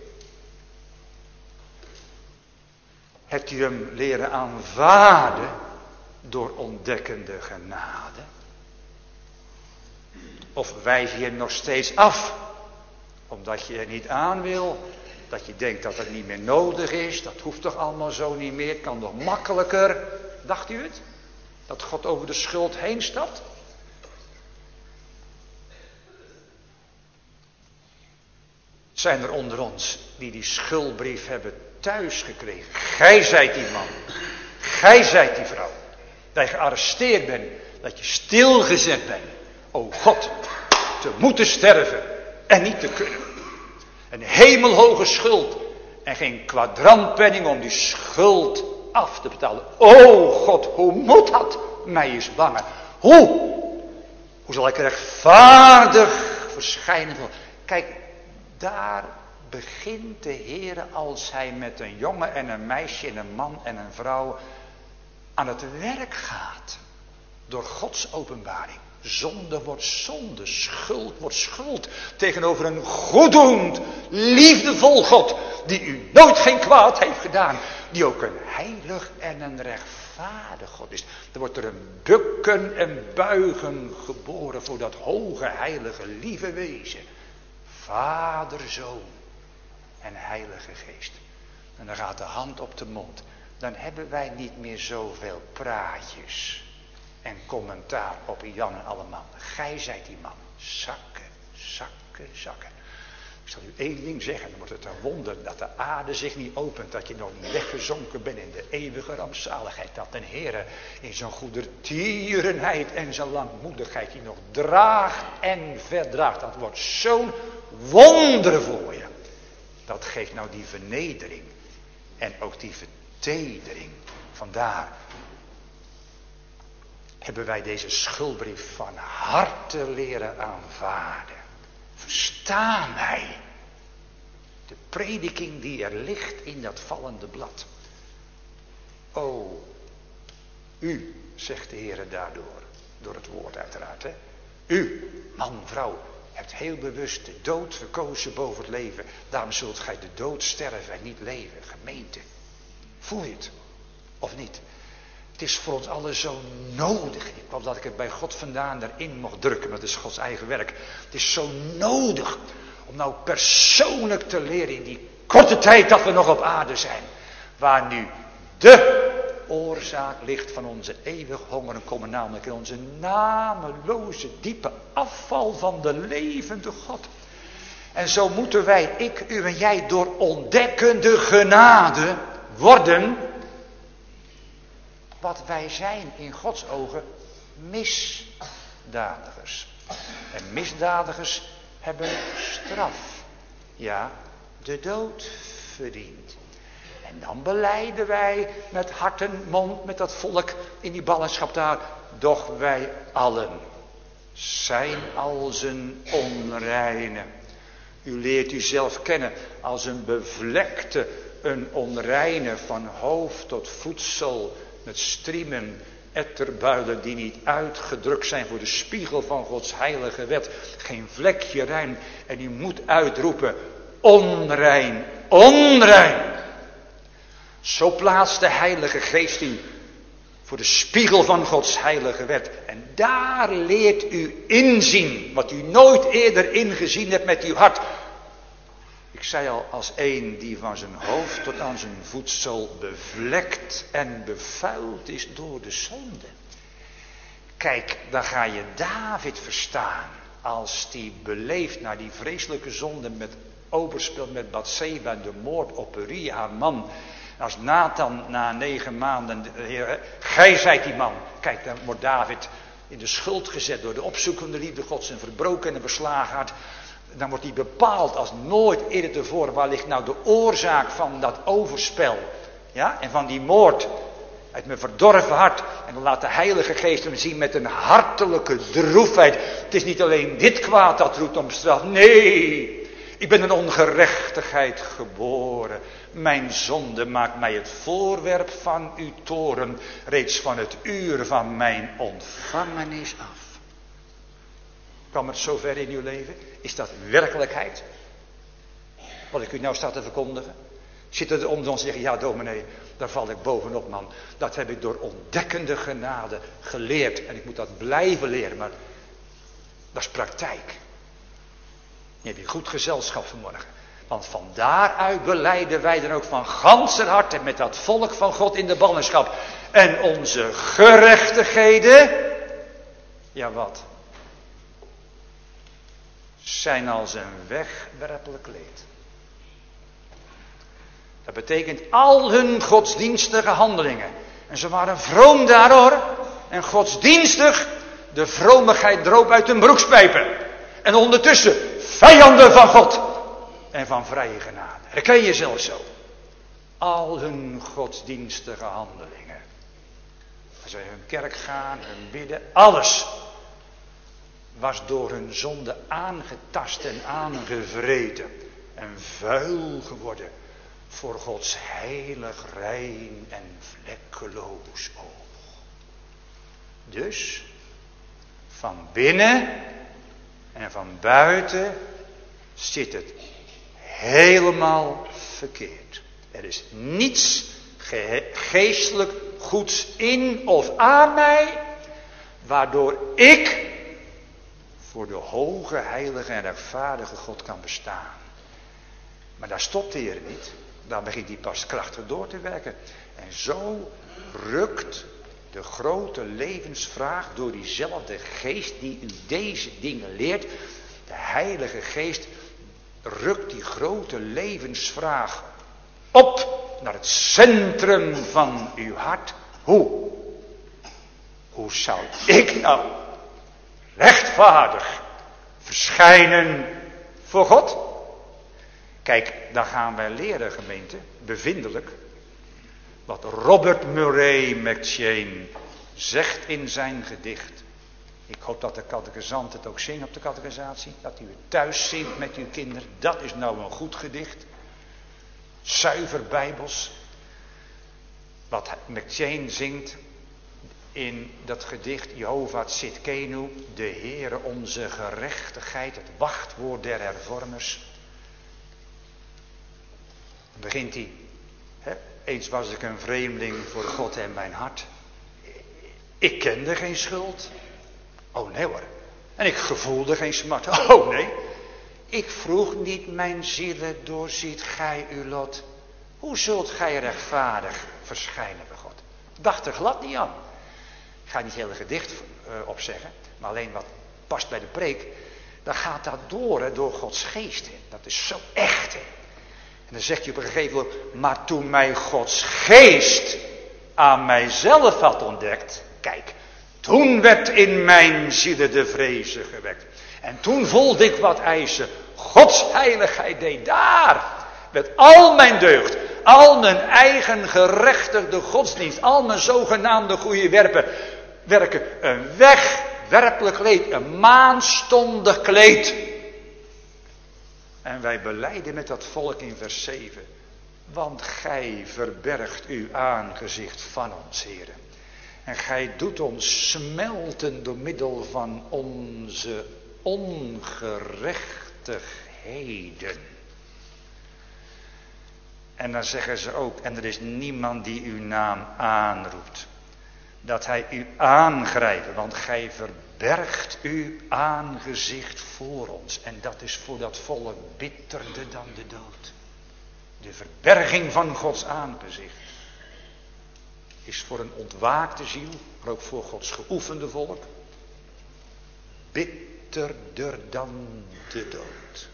Hebt u hem leren aanvaarden door ontdekkende genade? Of wijs je hem nog steeds af, omdat je er niet aan wil, dat je denkt dat het niet meer nodig is, dat hoeft toch allemaal zo niet meer, het kan nog makkelijker. Dacht u het? Dat God over de schuld heen stapt? Zijn er onder ons die die schuldbrief hebben thuis gekregen? Gij zijt die man. Gij zijt die vrouw. Dat je gearresteerd bent. Dat je stilgezet bent. O God, te moeten sterven en niet te kunnen. Een hemelhoge schuld en geen kwadrantpenning om die schuld af te betalen. O God, hoe moet dat mij eens bangen? Hoe? Hoe zal ik rechtvaardig verschijnen? Kijk, daar begint de Heer als hij met een jongen en een meisje en een man en een vrouw aan het werk gaat. Door Gods openbaring. Zonde wordt zonde, schuld wordt schuld. Tegenover een goeddoend, liefdevol God. Die u nooit geen kwaad heeft gedaan. Die ook een heilig en een rechtvaardig God is. Er wordt er een bukken en buigen geboren voor dat hoge, heilige, lieve wezen. Vader, Zoon en Heilige Geest. En dan gaat de hand op de mond. Dan hebben wij niet meer zoveel praatjes en commentaar op Jan en alle mannen. Gij zijt die man. Zakken, zakken, zakken. Ik zal u één ding zeggen, dan wordt het een wonder dat de aarde zich niet opent. Dat je nog niet weggezonken bent in de eeuwige rampzaligheid. Dat de Heer in zijn goedertierenheid en zijn langmoedigheid je nog draagt en verdraagt. Dat wordt zo'n wonder voor je. Dat geeft nou die vernedering en ook die vertedering. Vandaar hebben wij deze schuldbrief van harte leren aanvaarden. Versta mij. De prediking die er ligt in dat vallende blad. O, u, zegt de Heer daardoor. Door het woord uiteraard. Hè? U, man, vrouw, hebt heel bewust de dood verkozen boven het leven. Daarom zult gij de dood sterven en niet leven. Gemeente, voel je het? Of niet? Het is voor ons allen zo nodig. Ik hoop dat ik het bij God vandaan erin mocht drukken, maar dat is Gods eigen werk. Het is zo nodig om nou persoonlijk te leren in die korte tijd dat we nog op aarde zijn. Waar nu de oorzaak ligt van onze eeuwig honger en kommer, namelijk in onze nameloze diepe afval van de levende God. En zo moeten wij, ik, u en jij, door ontdekkende genade worden wat wij zijn in Gods ogen, misdadigers. En misdadigers hebben straf. Ja, de dood verdiend. En dan belijden wij met hart en mond, met dat volk in die ballingschap daar. Doch wij allen zijn als een onreine. U leert u zelf kennen als een bevlekte, een onreine van hoofd tot voedsel. Met striemen, etterbuilen die niet uitgedrukt zijn voor de spiegel van Gods heilige wet. Geen vlekje rein. En u moet uitroepen, onrein, onrein. Zo plaatst de Heilige Geest u voor de spiegel van Gods heilige wet. En daar leert u inzien wat u nooit eerder ingezien hebt met uw hart. Ik zei al, als een die van zijn hoofd tot aan zijn voedsel bevlekt en bevuild is door de zonde. Kijk, dan ga je David verstaan als die beleeft naar die vreselijke zonde met overspel met Bathseba, de moord op Uria, haar man. Als Nathan na negen maanden, Heer, gij zijt die man. Kijk, dan wordt David in de schuld gezet door de opzoekende liefde Gods en verbroken en verslagen hart. Dan wordt hij bepaald als nooit eerder tevoren. Waar ligt nou de oorzaak van dat overspel? Ja, en van die moord. Uit mijn verdorven hart. En dan laat de Heilige Geest hem zien met een hartelijke droefheid. Het is niet alleen dit kwaad dat roept om straf. Nee, ik ben een ongerechtigheid geboren. Mijn zonde maakt mij het voorwerp van uw toorn. Reeds van het uur van mijn ontvangenis af. Kwam het zover in uw leven? Is dat werkelijkheid? Wat ik u nou sta te verkondigen? Zit het om dan te zeggen, ja dominee, daar val ik bovenop man. Dat heb ik door ontdekkende genade geleerd. En ik moet dat blijven leren, maar dat is praktijk. Je hebt een goed gezelschap vanmorgen. Want van daaruit belijden wij dan ook van ganser harte met dat volk van God in de ballingschap. En onze gerechtigheden, ja wat? Zijn als een wegwerpelijk kleed. Dat betekent al hun godsdienstige handelingen. En ze waren vroom daar hoor. En godsdienstig, de vromigheid droop uit hun broekspijpen. En ondertussen vijanden van God. En van vrije genade. Herken je jezelf zo? Al hun godsdienstige handelingen. Als zij hun kerk gaan, hun bidden, alles was door hun zonde aangetast en aangevreten. En vuil geworden voor Gods heilig, rein en vlekkeloos oog. Dus, van binnen en van buiten zit het helemaal verkeerd. Er is niets ge- geestelijk goeds in of aan mij, waardoor ik voor de hoge, heilige en rechtvaardige God kan bestaan. Maar daar stopt de Heer niet. Dan begint hij pas krachtig door te werken. En zo rukt de grote levensvraag door diezelfde geest die u deze dingen leert. De Heilige Geest rukt die grote levensvraag op naar het centrum van uw hart. Hoe? Hoe zou ik nou rechtvaardig verschijnen voor God? Kijk, dan gaan wij leren, gemeente, bevindelijk, wat Robert Murray McCheyne zegt in zijn gedicht. Ik hoop dat de catechisant het ook zingt op de catechisatie. Dat u het thuis zingt met uw kinderen. Dat is nou een goed gedicht. Zuiver bijbels. Wat McCheyne zingt in dat gedicht Jehovah Tsidkenu. De Heere onze gerechtigheid. Het wachtwoord der hervormers. Dan begint hij. Hè? Eens was ik een vreemdeling voor God en mijn hart. Ik kende geen schuld. Oh nee hoor. En ik gevoelde geen smart. Oh nee. Ik vroeg niet mijn zielen, doorziet gij uw lot. Hoe zult gij rechtvaardig verschijnen bij God? Dacht er glad niet aan. Ik ga niet het hele gedicht uh, opzeggen, maar alleen wat past bij de preek. Dan gaat dat door, hè, door Gods geest. Hè. Dat is zo echt. Hè. En dan zegt hij op een gegeven moment, maar toen mij Gods geest aan mijzelf had ontdekt, kijk, toen werd in mijn zielen de vrezen gewekt. En toen voelde ik wat eisen. Gods heiligheid deed daar, met al mijn deugd, al mijn eigen gerechtigde godsdienst, al mijn zogenaamde goede werpen, werken, een wegwerpelijk kleed, een maandstondig kleed. En wij belijden met dat volk in vers zeven. Want gij verbergt uw aangezicht van ons, heren. En gij doet ons smelten door middel van onze ongerechtigheden. En dan zeggen ze ook, en er is niemand die uw naam aanroept. Dat hij u aangrijpt, want gij verbergt uw aangezicht voor ons. En dat is voor dat volk bitterder dan de dood. De verberging van Gods aangezicht is voor een ontwaakte ziel, maar ook voor Gods geoefende volk, bitterder dan de dood.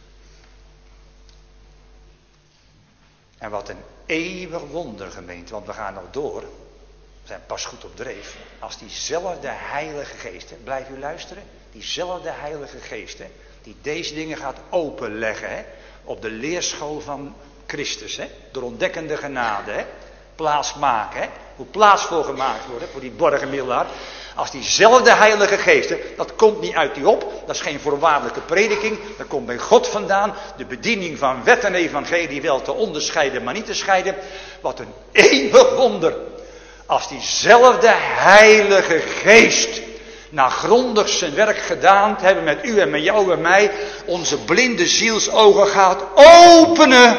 En wat een eeuwig wonder, gemeente, want we gaan nog door. We zijn pas goed op dreef. Als diezelfde Heilige Geest, hè, blijf u luisteren, diezelfde Heilige Geest, hè, die deze dingen gaat openleggen, hè, op de leerschool van Christus, hè, door ontdekkende genade, hè, plaats maken, hè, hoe plaats voor gemaakt wordt, hè, voor die borgenmiddelaar. Als diezelfde Heilige Geest, hè, dat komt niet uit u op, dat is geen voorwaardelijke prediking, dat komt bij God vandaan, de bediening van wet en evangelie wel te onderscheiden, maar niet te scheiden. Wat een eeuwig wonder, als diezelfde Heilige Geest na grondig zijn werk gedaan te hebben met u en met jou en mij, onze blinde zielsogen gaat openen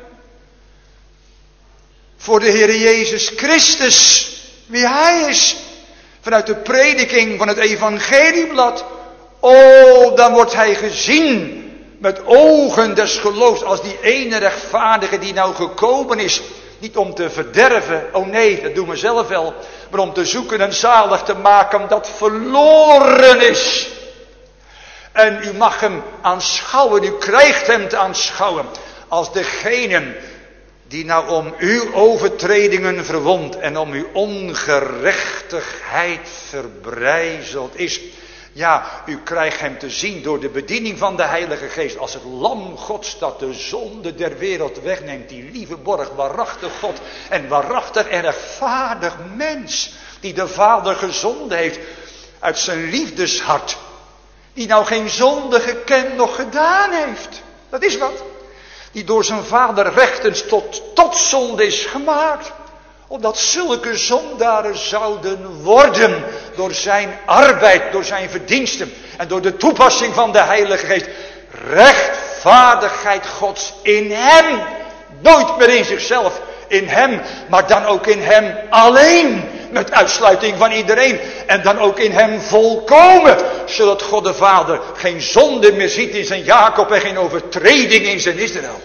voor de Heer Jezus Christus, wie Hij is. Vanuit de prediking van het evangelieblad. Oh, dan wordt Hij gezien met ogen des geloofs als die ene rechtvaardige die nou gekomen is. Niet om te verderven, oh nee, dat doen we zelf wel. Maar om te zoeken en zalig te maken dat verloren is. En u mag hem aanschouwen, u krijgt hem te aanschouwen als degene die nou om uw overtredingen verwond en om uw ongerechtigheid verbrijzeld is. Ja, u krijgt hem te zien door de bediening van de Heilige Geest als het lam Gods dat de zonde der wereld wegneemt. Die lieve borg, waarachtig God en waarachtig en rechtvaardig mens. Die de Vader gezonden heeft uit zijn liefdeshart. Die nou geen zonde gekend nog gedaan heeft. Dat is wat. Die door zijn Vader rechtens tot, tot zonde is gemaakt. Opdat zulke zondaren zouden worden door zijn arbeid, door zijn verdiensten en door de toepassing van de Heilige Geest. Rechtvaardigheid Gods in hem. Nooit meer in zichzelf, in hem, maar dan ook in hem alleen. Met uitsluiting van iedereen. En dan ook in hem volkomen. Zodat God de Vader geen zonde meer ziet in zijn Jacob en geen overtreding in zijn Israël.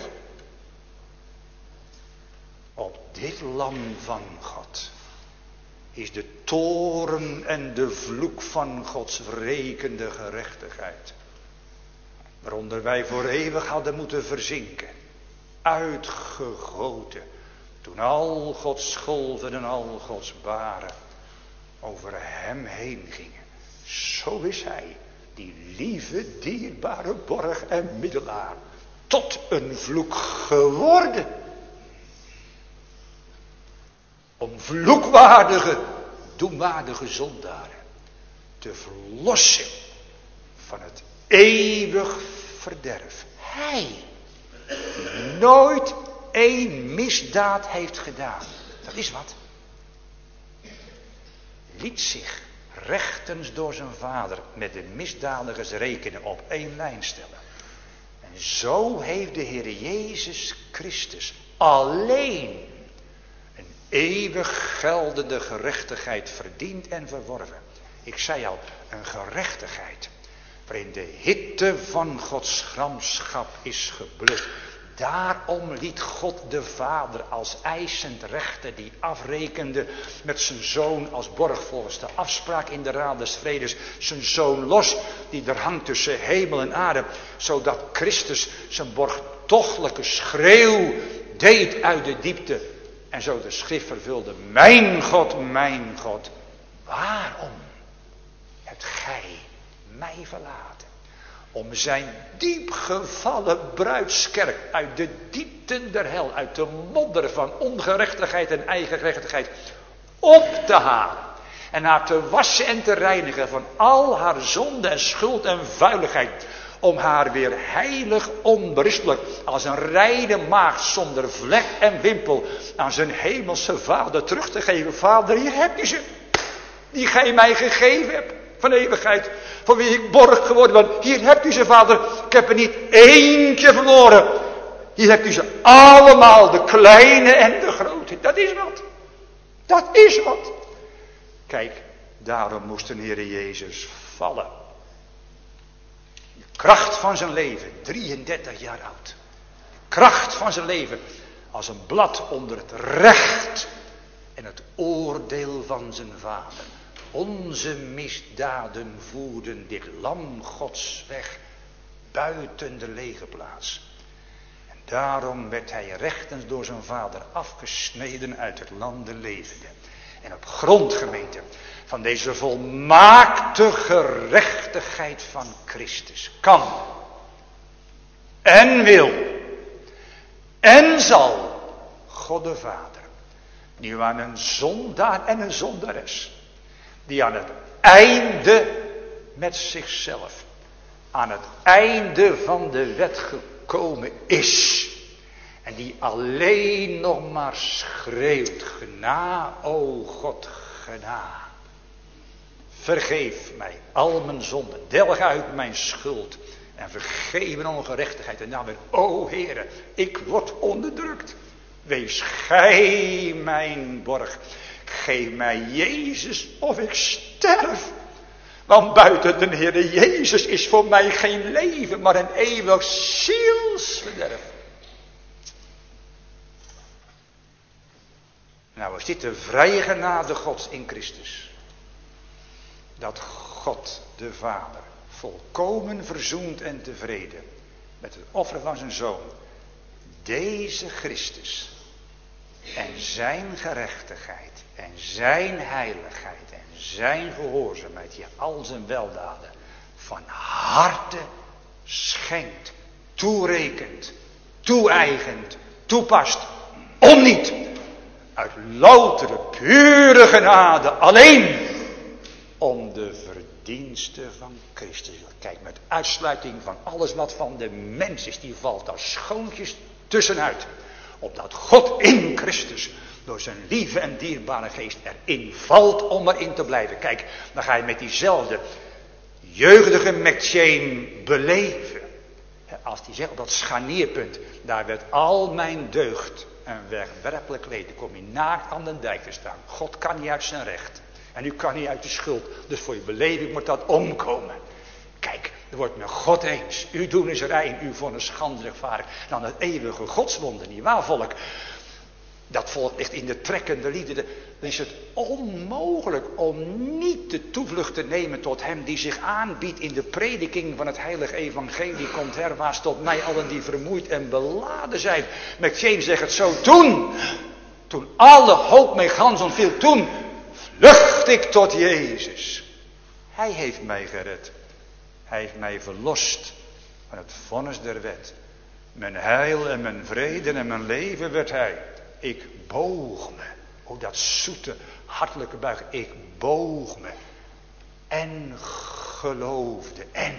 Op dit lam van God is de toorn en de vloek van Gods wrekende gerechtigheid. Waaronder wij voor eeuwig hadden moeten verzinken. Uitgegoten. Toen al Gods golven en al Gods baren over hem heen gingen. Zo is hij, die lieve, dierbare borg en middelaar, tot een vloek geworden. Om vloekwaardige, doemwaardige zondaren te verlossen van het eeuwig verderf. Hij, die nooit één misdaad heeft gedaan. Dat is wat. Liet zich rechtens door zijn Vader met de misdadigers rekenen, op één lijn stellen. En zo heeft de Heer Jezus Christus alleen een eeuwig geldende gerechtigheid verdiend en verworven. Ik zei al, een gerechtigheid waarin de hitte van Gods gramschap is geblust. Daarom liet God de Vader als eisend rechter die afrekende met zijn zoon als borg volgens de afspraak in de Raad des Vredes. Zijn zoon los die er hangt tussen hemel en aarde. Zodat Christus zijn borgtochtelijke schreeuw deed uit de diepte. En zo de schrift vervulde. Mijn God, mijn God, waarom hebt gij mij verlaten? Om zijn diepgevallen bruidskerk uit de diepten der hel, uit de modder van ongerechtigheid en eigen gerechtigheid op te halen. En haar te wassen en te reinigen van al haar zonde en schuld en vuiligheid. Om haar weer heilig, onberispelijk, als een reine maagd zonder vlek en wimpel aan zijn hemelse Vader terug te geven. Vader, hier heb je ze, die gij mij gegeven hebt. Van eeuwigheid, van wie ik borg geworden ben. Hier hebt u ze, Vader. Ik heb er niet eentje verloren. Hier hebt u ze allemaal, de kleine en de grote. Dat is wat. Dat is wat. Kijk, daarom moest de Heere Jezus vallen. De kracht van zijn leven, drieëndertig jaar oud. De kracht van zijn leven, als een blad onder het recht en het oordeel van zijn Vader. Onze misdaden voerden dit lam Gods weg buiten de lege plaats. En daarom werd hij rechtens door zijn Vader afgesneden uit het land der levenden. En op grond, gemeente, van deze volmaakte gerechtigheid van Christus kan en wil en zal God de Vader nu aan een zondaar en een zondares, die aan het einde met zichzelf, aan het einde van de wet gekomen is. En die alleen nog maar schreeuwt, gena, o God, gena. Vergeef mij al mijn zonden, delg uit mijn schuld en vergeef mijn ongerechtigheid. En dan weer, o Heere, ik word onderdrukt. Wees gij mijn borg. Geef mij Jezus of ik sterf. Want buiten de Heere Jezus is voor mij geen leven, maar een eeuwig zielsverderf. Nou is dit de vrije genade Gods in Christus. Dat God de Vader volkomen verzoend en tevreden met het offer van zijn Zoon deze Christus en zijn gerechtigheid en zijn heiligheid en zijn gehoorzaamheid, ja, al zijn weldaden van harte schenkt, toerekent, toe-eigent, toepast, om niet uit loutere, pure genade alleen om de verdiensten van Christus. Kijk, met uitsluiting van alles wat van de mens is, die valt daar schoontjes tussenuit. Opdat God in Christus door zijn lieve en dierbare geest erin valt om erin te blijven. Kijk, dan ga je met diezelfde jeugdige McChain beleven. Als die zegt op dat scharnierpunt, daar werd al mijn deugd een wegwerpelijk leed. Dan kom je naakt aan de dijk te staan. God kan niet uit zijn recht. En u kan niet uit de schuld. Dus voor je beleving moet dat omkomen. Kijk, er wordt met God eens. U doen is rein, u voor een schande rechtvaardig. En dan het eeuwige godswonder, nietwaar volk? Dat volk ligt in de trekkende lieden. Dan is het onmogelijk om niet de toevlucht te nemen tot hem die zich aanbiedt in de prediking van het heilige evangelie. Komt herwaarts tot mij allen die vermoeid en beladen zijn. McChain zegt het zo, toen, toen alle hoop mij gans ontviel, toen vlucht ik tot Jezus. Hij heeft mij gered. Hij heeft mij verlost van het vonnis der wet. Mijn heil en mijn vrede en mijn leven werd hij. Ik boog me. O, dat zoete, hartelijke buiging. Ik boog me. En geloofde. En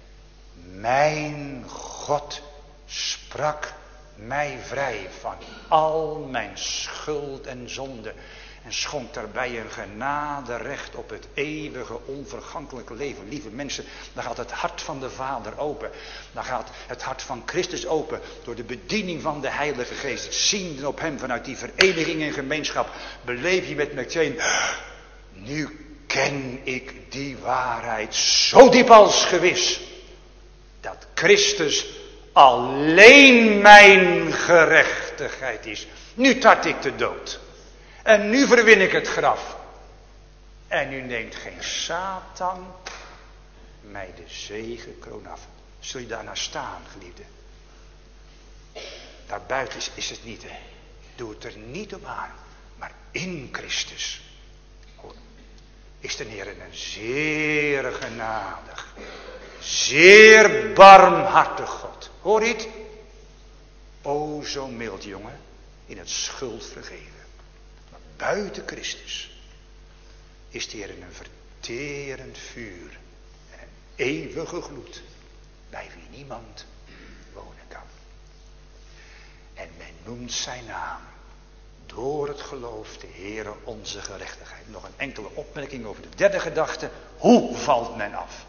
mijn God sprak mij vrij van al mijn schuld en zonde. En schonk daarbij een genaderecht op het eeuwige, onvergankelijke leven. Lieve mensen, dan gaat het hart van de Vader open. Dan gaat het hart van Christus open. Door de bediening van de Heilige Geest. Ziende op hem vanuit die vereniging en gemeenschap. Beleef je met meteen. Nu ken ik die waarheid zo diep als gewis. Dat Christus alleen mijn gerechtigheid is. Nu tart ik de dood. En nu verwin ik het graf. En nu neemt geen Satan mij de zegenkroon af. Zul je daarnaar staan, geliefde? Daarbuiten is, is het niet, hè. Doe het er niet op aan. Maar in Christus. Hoor, is de Heer een zeer genadig, zeer barmhartig God. Hoor je het? O, zo mild, jongen. In het schuld vergeven. Buiten Christus is de Heer een verterend vuur en een eeuwige gloed bij wie niemand wonen kan. En men noemt zijn naam door het geloof de Heere onze gerechtigheid. Nog een enkele opmerking over de derde gedachte. Hoe valt men af?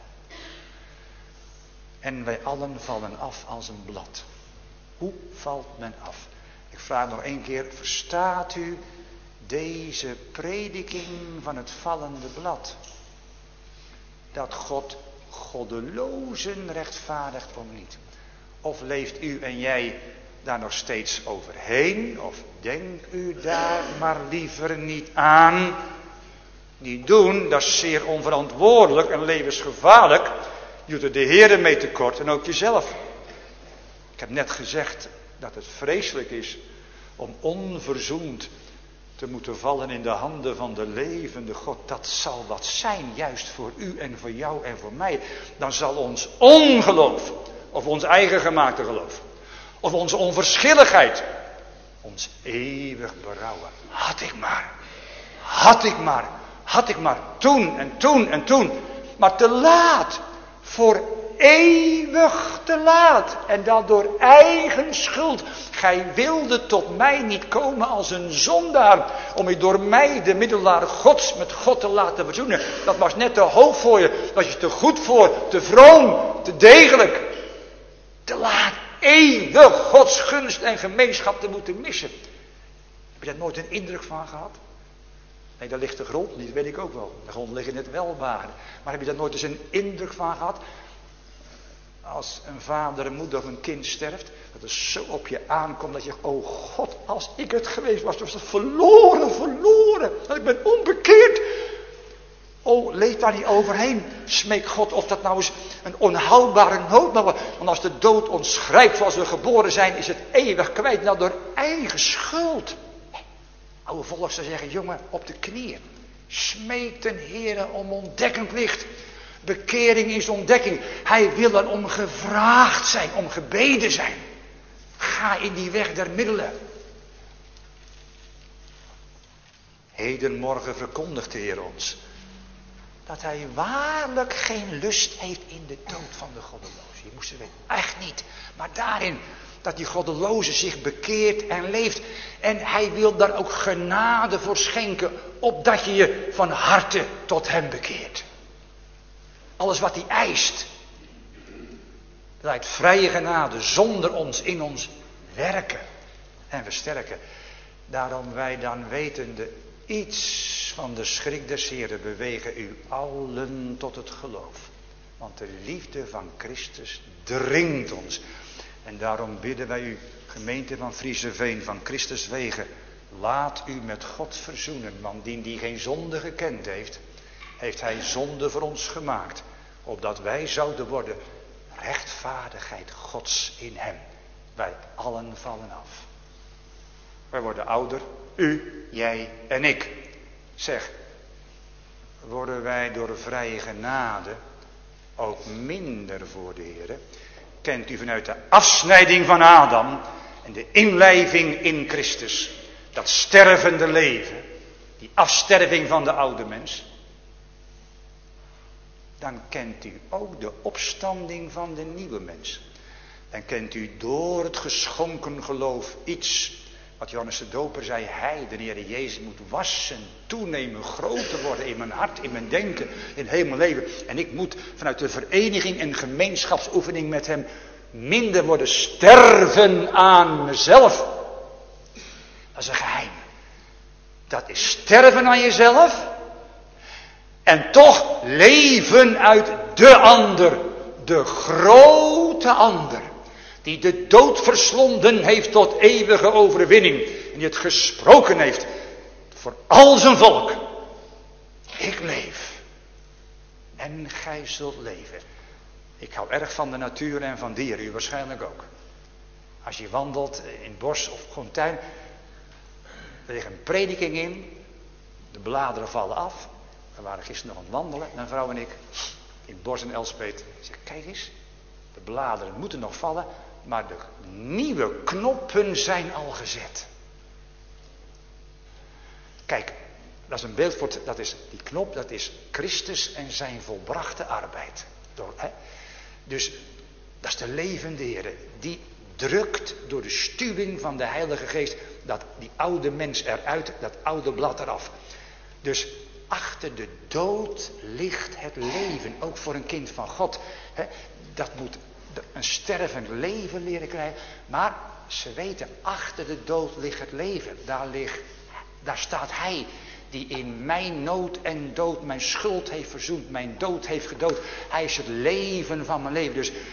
En wij allen vallen af als een blad. Hoe valt men af? Ik vraag nog één keer, verstaat u deze prediking van het vallende blad? Dat God goddelozen rechtvaardigt of niet? Of leeft u en jij daar nog steeds overheen? Of denkt u daar maar liever niet aan? Niet doen, dat is zeer onverantwoordelijk en levensgevaarlijk. Je doet er de Heere mee tekort en ook jezelf. Ik heb net gezegd dat het vreselijk is om onverzoend te moeten vallen in de handen van de levende God. Dat zal wat zijn, juist voor u en voor jou en voor mij. Dan zal ons ongeloof, of ons eigen gemaakte geloof, of onze onverschilligheid, ons eeuwig berouwen. Had ik maar, had ik maar, had ik maar, toen en toen en toen. Maar te laat, voor eeuwig te laat. En dat door eigen schuld. Gij wilde tot mij niet komen als een zondaar. Om je door mij, de middelaar Gods, met God te laten verzoenen. Dat was net te hoog voor je. Dat was je te goed voor. Te vroom. Te degelijk. Te laat. Eeuwig Gods gunst en gemeenschap te moeten missen. Heb je daar nooit een indruk van gehad? Nee, daar ligt de grond niet, weet ik ook wel. De grond ligt in het welbaren. Maar heb je daar nooit eens een indruk van gehad? Als een vader, een moeder of een kind sterft, dat het zo op je aankomt dat je zegt, oh God, als ik het geweest was, was het verloren, verloren. Dat ik ben onbekeerd. Oh, leef daar niet overheen. Smeek God of dat nou eens een onhoudbare nood mag worden. Want als de dood ons grijpt zoals we geboren zijn, is het eeuwig kwijt. Nou, door eigen schuld. Oude volk zou zeggen, jongen, op de knieën. Smeek ten Heere om ontdekkend licht. Bekering is ontdekking. Hij wil er om gevraagd zijn, om gebeden zijn. Ga in die weg der middelen. Hedenmorgen verkondigt de Heer ons dat hij waarlijk geen lust heeft in de dood van de goddeloze. Je moest het weten, echt niet. Maar daarin dat die goddeloze zich bekeert en leeft. En hij wil daar ook genade voor schenken, opdat je je van harte tot hem bekeert. Alles wat hij eist, leidt vrije genade zonder ons in ons werken en versterken. Daarom wij dan wetende iets van de schrik des Heeren bewegen u allen tot het geloof. Want de liefde van Christus dringt ons. En daarom bidden wij u, gemeente van Frieseveen, van Christus wegen, laat u met God verzoenen. Want die die geen zonde gekend heeft, heeft hij zonde voor ons gemaakt. Opdat wij zouden worden rechtvaardigheid Gods in hem. Wij allen vallen af. Wij worden ouder, u, jij en ik. Zeg, worden wij door vrije genade ook minder voor de Heer? Kent u vanuit de afsnijding van Adam en de inlijving in Christus, dat stervende leven, die afsterving van de oude mens, dan kent u ook de opstanding van de nieuwe mens. En kent u door het geschonken geloof iets Wat Johannes de Doper zei, hij, de Heer Jezus, moet wassen, toenemen, groter worden in mijn hart, in mijn denken, in heel mijn leven. En ik moet vanuit de vereniging en gemeenschapsoefening met hem minder worden sterven aan mezelf. Dat is een geheim. Dat is sterven aan jezelf en toch leven uit de ander, de grote ander. Die de dood verslonden heeft tot eeuwige overwinning. En die het gesproken heeft voor al zijn volk. Ik leef. En gij zult leven. Ik hou erg van de natuur en van dieren. U waarschijnlijk ook. Als je wandelt in het bos of gewoon tuin. Er ligt een prediking in. De bladeren vallen af. We waren gisteren nog aan het wandelen. Mijn vrouw en ik. In het bos in Elspet. Ik zeg, kijk eens. De bladeren moeten nog vallen. Maar de nieuwe knoppen zijn al gezet. Kijk, dat is een beeld voor, dat is die knop, dat is Christus en zijn volbrachte arbeid. Door, hè? Dus dat is de levende Heer. Die drukt door de stuwing van de Heilige Geest dat die oude mens eruit, dat oude blad eraf. Dus achter de dood ligt het leven, ook voor een kind van God. Hè? Dat moet een stervend leven leren krijgen. Maar ze weten, achter de dood ligt het leven. Daar, ligt, daar staat hij die in mijn nood en dood mijn schuld heeft verzoend. Mijn dood heeft gedood. Hij is het leven van mijn leven. Dus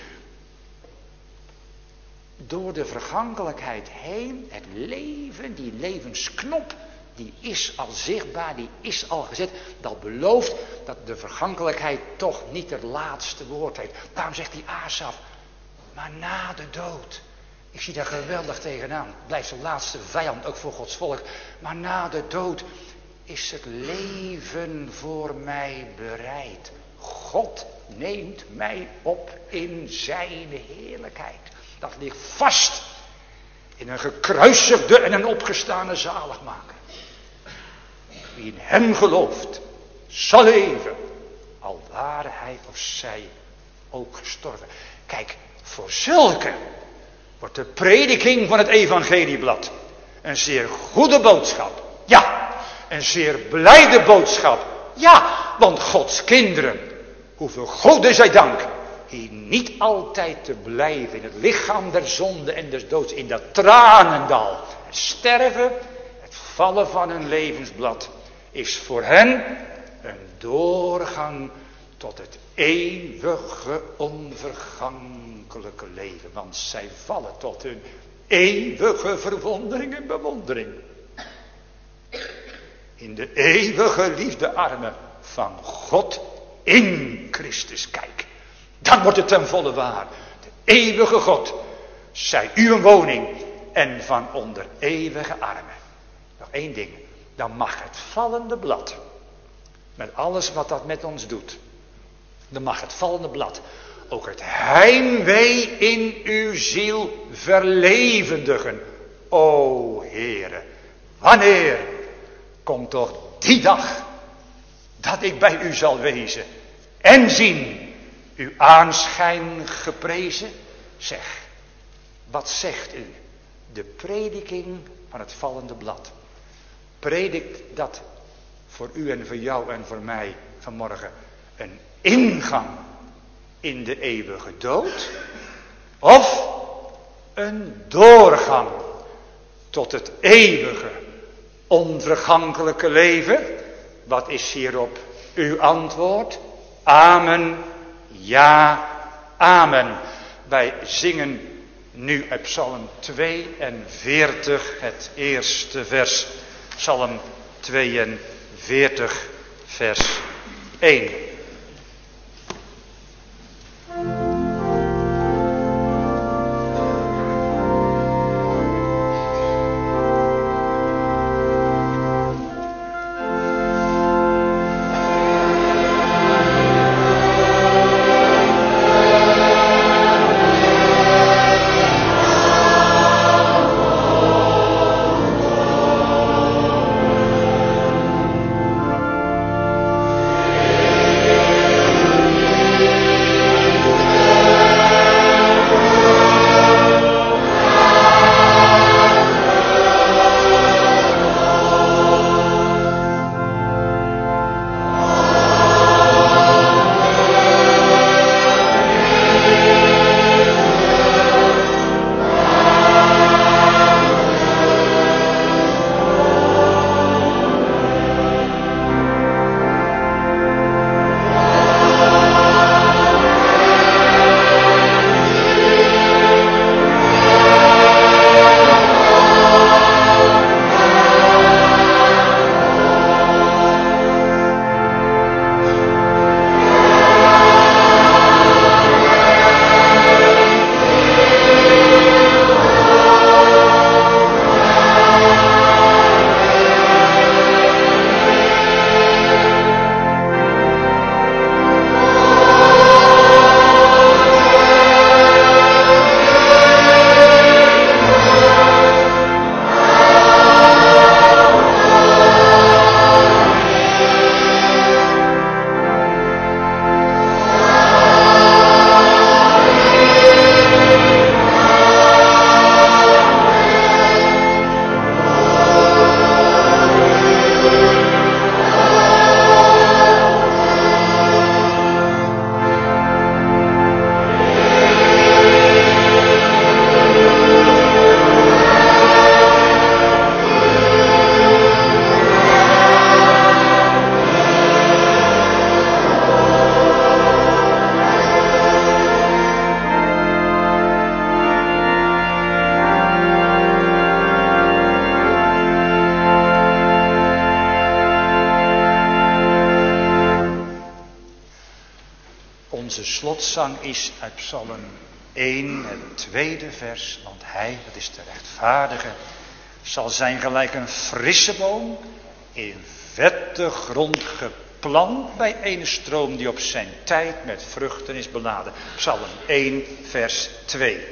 door de vergankelijkheid heen, het leven, die levensknop, die is al zichtbaar, die is al gezet. Dat belooft dat de vergankelijkheid toch niet het laatste woord heeft. Daarom zegt die Asaf, maar na de dood. Ik zie daar geweldig tegenaan. Blijft de laatste vijand ook voor Gods volk. Maar na de dood is het leven voor mij bereid. God neemt mij op in zijn heerlijkheid. Dat ligt vast in een gekruisigde en een opgestane zaligmaker. Wie in hem gelooft, zal leven, al ware hij of zij ook gestorven. Kijk, voor zulke wordt de prediking van het evangelieblad een zeer goede boodschap. Ja, een zeer blijde boodschap. Ja, want Gods kinderen hoeven Gode zij dank hier niet altijd te blijven in het lichaam der zonde en des doods, in dat tranendal. Het sterven, het vallen van hun levensblad is voor hen een doorgang tot het eeuwige onvergankelijke leven. Want zij vallen tot hun eeuwige verwondering en bewondering. In de eeuwige liefdearmen van God in Christus. Kijk, dan wordt het ten volle waar. De eeuwige God, zij u een woning en van onder eeuwige armen. Nog één ding, dan mag het vallende blad, met alles wat dat met ons doet, dan mag het vallende blad ook het heimwee in uw ziel verlevendigen. O Heere, wanneer komt toch die dag dat ik bij u zal wezen en zien uw aanschijn geprezen? Zeg, wat zegt u? De prediking van het vallende blad. Predikt dat voor u en voor jou en voor mij vanmorgen een ingang in de eeuwige dood? Of een doorgang tot het eeuwige, onvergankelijke leven? Wat is hierop uw antwoord? Amen, ja, amen. Wij zingen nu uit Psalm tweeënveertig, het eerste vers. Psalm tweeënveertig, vers één. Amen. slotzang is uit Psalm één, het tweede vers. Want hij, dat is de rechtvaardige, zal zijn gelijk een frisse boom in vette grond geplant bij een stroom die op zijn tijd met vruchten is beladen. Psalm één, vers twee.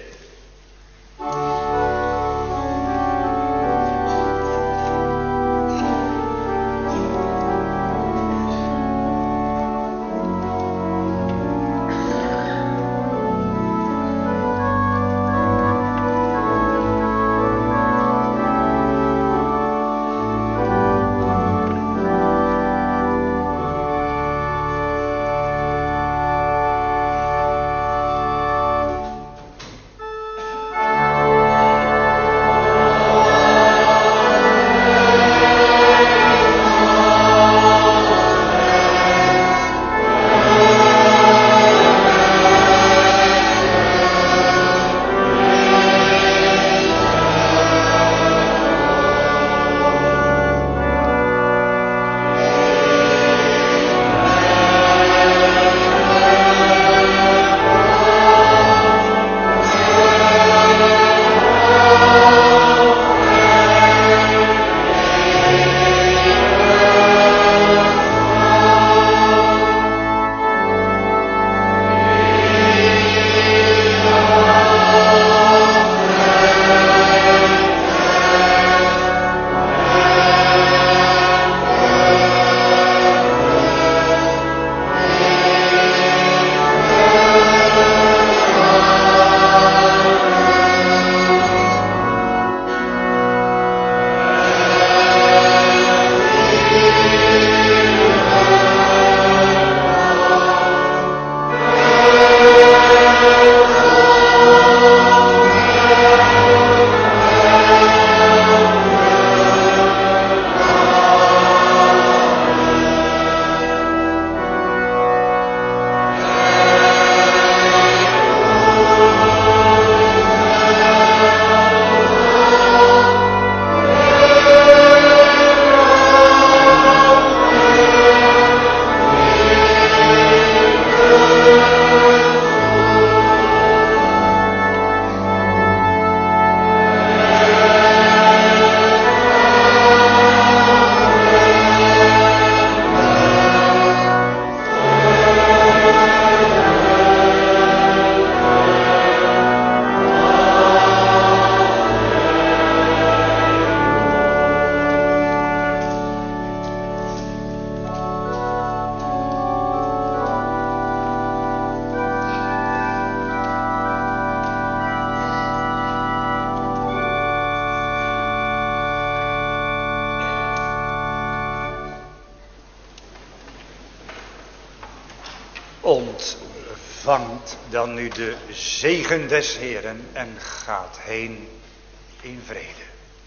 Ontvangt dan nu de zegen des Heeren en gaat heen in vrede.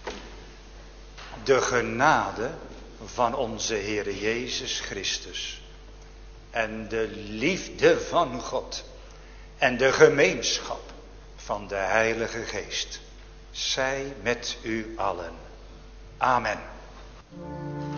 De genade van onze Heere Jezus Christus en de liefde van God en de gemeenschap van de Heilige Geest zij met u allen. Amen.